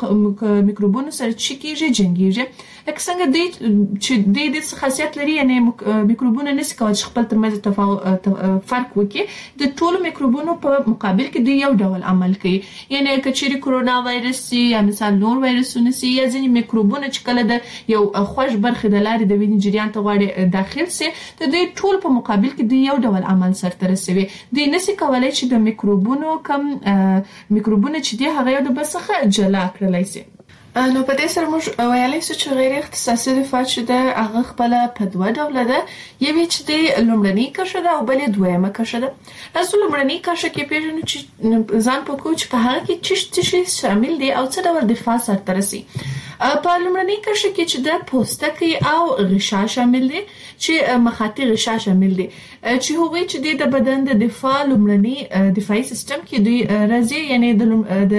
د میکروبونو سره چې کېږي جنگيږي. لکه څنګه دی چې د دې خاصیت لري یعنی میکروبونه نشي کولای چې خپل ترمنځ فرق وکړي. د ټولو میکروبونو په مقابل کې دوی یو ډول عمل کوي. یعنی کچېری کرونا وایرس یا مثال نور وایرسونه سي یا ځینې میکروبونه چې کله د یو خوښ برخه د لارې د وینې جریان ته غواړي داخل سي د دې ټول په مقابل کې دوی یو ډول عمل سرته رسوي. دوی نشي کولای چې د میکروبونو کم میکروبونه چې دی هغه د بسخه جلا کړلای سي. نو په دې سره موږ ویلای شو چې غیر اختصاصي دفاع چې ده هغه خپل په دوه ډول ده. یوه چې دی لومړنی کرښه ده او بلې دویمه کرښه ده. راځو لومړنی کرښه کې پیژنو چې ځان په کوچ په هغه کې چې څه شامل دي او څه ډول دفاع سره رسي. په لومړنی کرښه کې چې د پوستکي او غشا شامل دي چې مخاطي غشا شامل دي چې هغوی چې د بدن د دفاع لومړنی دفاعي سیستم کې دوی راځي یعنی د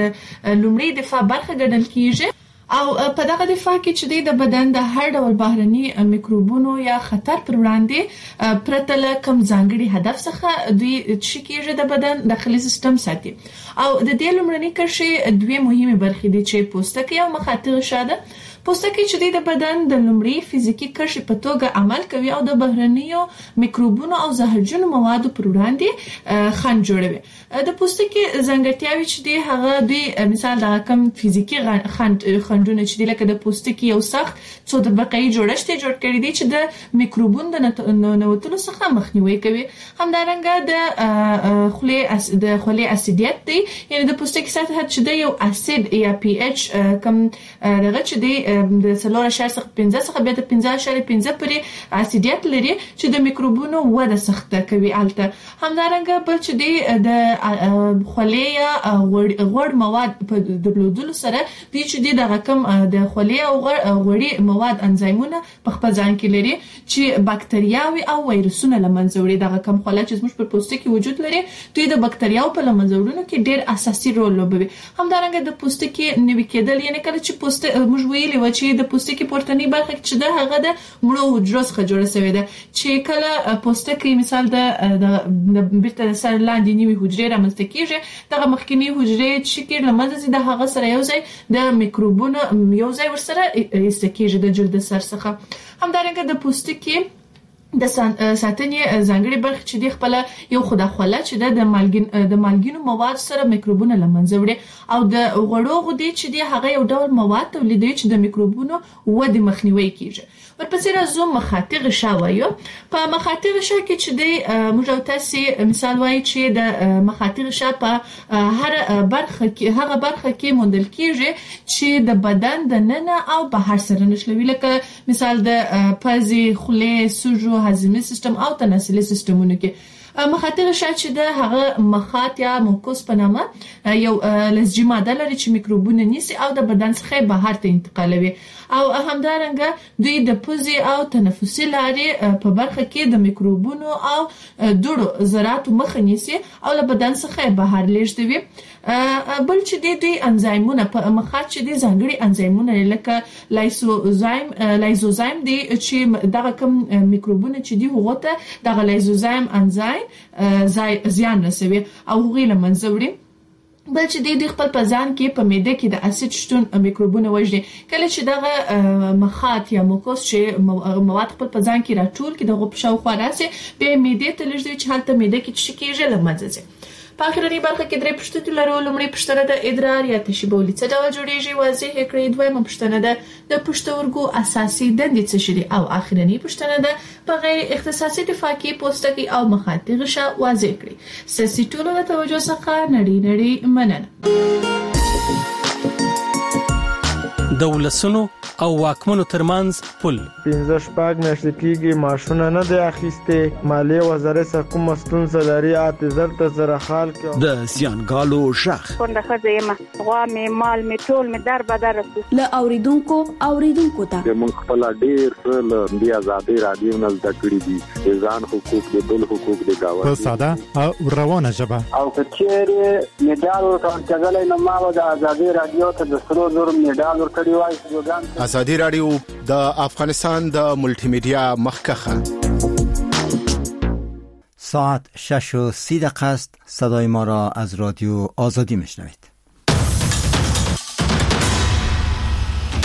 لومړني دفاع برخه ګڼل کیږي. او په دغه دفاع کې چې د بدن د هر ډول بهرني میکروبونو یا خطر پر وړاندې پرته له کوم ځانګړي هدف څخه دوی چې کېږي د بدن داخلي سیستم ساتي. او د دې لومړني کرښې دوه مهمه برخې دي چې پوستکي او مخاطي غشا ده. پوستکي چې د بدن د لومړي فزیکی کرښې په توګه عمل کوي او د بهرنیو میکروبونو او زهرجنو موادو پر وړاندې خنډ جوړوي. د پوستکي ځانګړتیاوې چې دی هغه د مثال د کوم فزیکی خنډ خنډونه چې لکه د پوستکي یو سخت څو د بقایي جوړښت جوړ کړی دی چې د میکروبونو د نوتلو څخه مخنیوي کوي. همدارنګه د خولې د خولې اسیدیت دی یعنی د پوستکي سطح چې د یو اسید یا پی ایچ کم دغه چې دی د څلور اشاریه څخه پنځه څخه بیا د پنځه اشاریه پنځه پورې اسیدیت لري چې د میکروبونو وده سخته کوي الته. همدارنګه بل چې دی د خولې یا غوړ مواد په درلودلو سره دی چې دی د رقم د خولې او غوړي مواد انزایمونه په خپل ځان کې لري چې بکتریاوي او وایرسونه لمنځه وړي. د رقم خوله چې زموږ په پوستکي وجود لري دوی د بکتریاو په لمنځه وړلو کې ډیر اساسي رول لوبوي. همدارنګه د پوستکي نوي کېدل، یعنی کله چې پوست موږ ویلي و چې د پوستکي پورتنی برخه چې د هغه د مړو حجرو څخه جوړه شوې ده، چې کله پوستکي مثال د د بیرته سر لاندې نیوي حجرې رامنځته کیږي، دغه مخکینی حجرې چې کې لمزه د هغه سره یو ځای د میکروبونو یو ځای ورسره استکیږي د جلد سر څخه. همدارنګه د پوستکي د ساتنې ځانګړي برخه چې د خپل یو خداخواله چې د مالګین د مالګینو مواد سره میکروبونه لمنځه وړي، او د غوړو غدې چې د هغه یو ډول مواد تولیدوي چې د میکروبونو ودې مخنیوي کوي. ورپسې راځو مخاطي غشا وایو. په مخاطي غشا کې چې د موږ تاسو مثال وایي چې د مخاطي غشا په هر برخه کې هغه برخه کې موندل کیږي چې د بدن د ننه او بهر سره نښلوي، لکه مثال د پزې، خولې، سوژو، هضمي سیستم او تناسلي سیستمونو کې. مخاطي غشا چې د هغه مخاط یا موکوس په نامه یو لزجي ماده لري چې میکروبونه نیسي او د بدن څخه بهر ته انتقالوي، او همدارنګه دوی د پوزې او تنفسي لارې په برخه کې د میکروبونو او دوړو ذراتو مخه نیسي او له بدن څخه بهر لیږدوي. بل چې د دوی انزایمونه په مخاط چې د ځانګړي انزایمونه لکه لایزوزایم لایزوزایم دی چې دغه کوم میکروبونه چې دی هغه ته دغه لایزوزایم انزایم زیان رسوي او هغه له منځه وړي. بل چې د خپل په ځان کې په معده کې د اسید شتون میکروبونه وژني. کله چې دغه مخاط یا موکوس چې مواد خپل په ځان کې راټول کې دغه په شاوخوا راسي، به معده ته لږ چې حالت معده کې چې کېږي لمزه ځي. په اخرنی برخه کې درې پوښتنې لرو. لومړی پوښتنه د ادرار یا تشبول څه ډول جوړیږي، واضح کړئ. دویمه پوښتنه ده د پښتورګو اساسي دندې څه شي دي، او اخرنی پوښتنه ده په غیر اختصاصي دفاعي پوستکي او مخاطي غشا واضح کړئ. ساسي ټولو د توجه څخه نړۍ نړۍ مننه. د ولسونو او واکمنو ترمنځ پل پنځه شپږ میاشتې کېږي ماشونه نه دی اخیستې. مالیې وزارت څخه کومه ستونزه لري، اته زر ته زره خال کې د زیانګالو شخ کونډه ښځه یم، غوا مې مال مې ټول مې در بدر له اوریدونکو اوریدونکو ته موږ خپل ډېر له دې آزادۍ رادیو نه زده کړي دي، د ځان حقوق د بل حقوق د گاونډي په ساده او روانه ژبه. او کچېره میډال ورکړل نو ما د آزادۍ رادیو ته د سرو زر میډال ورکړی وای. آزادی رادیو د افغانستان د ملتی میډیا مخکخه. ساعت شش و سی دقیقه است. صدای ما را از رادیو آزادی میشنوید.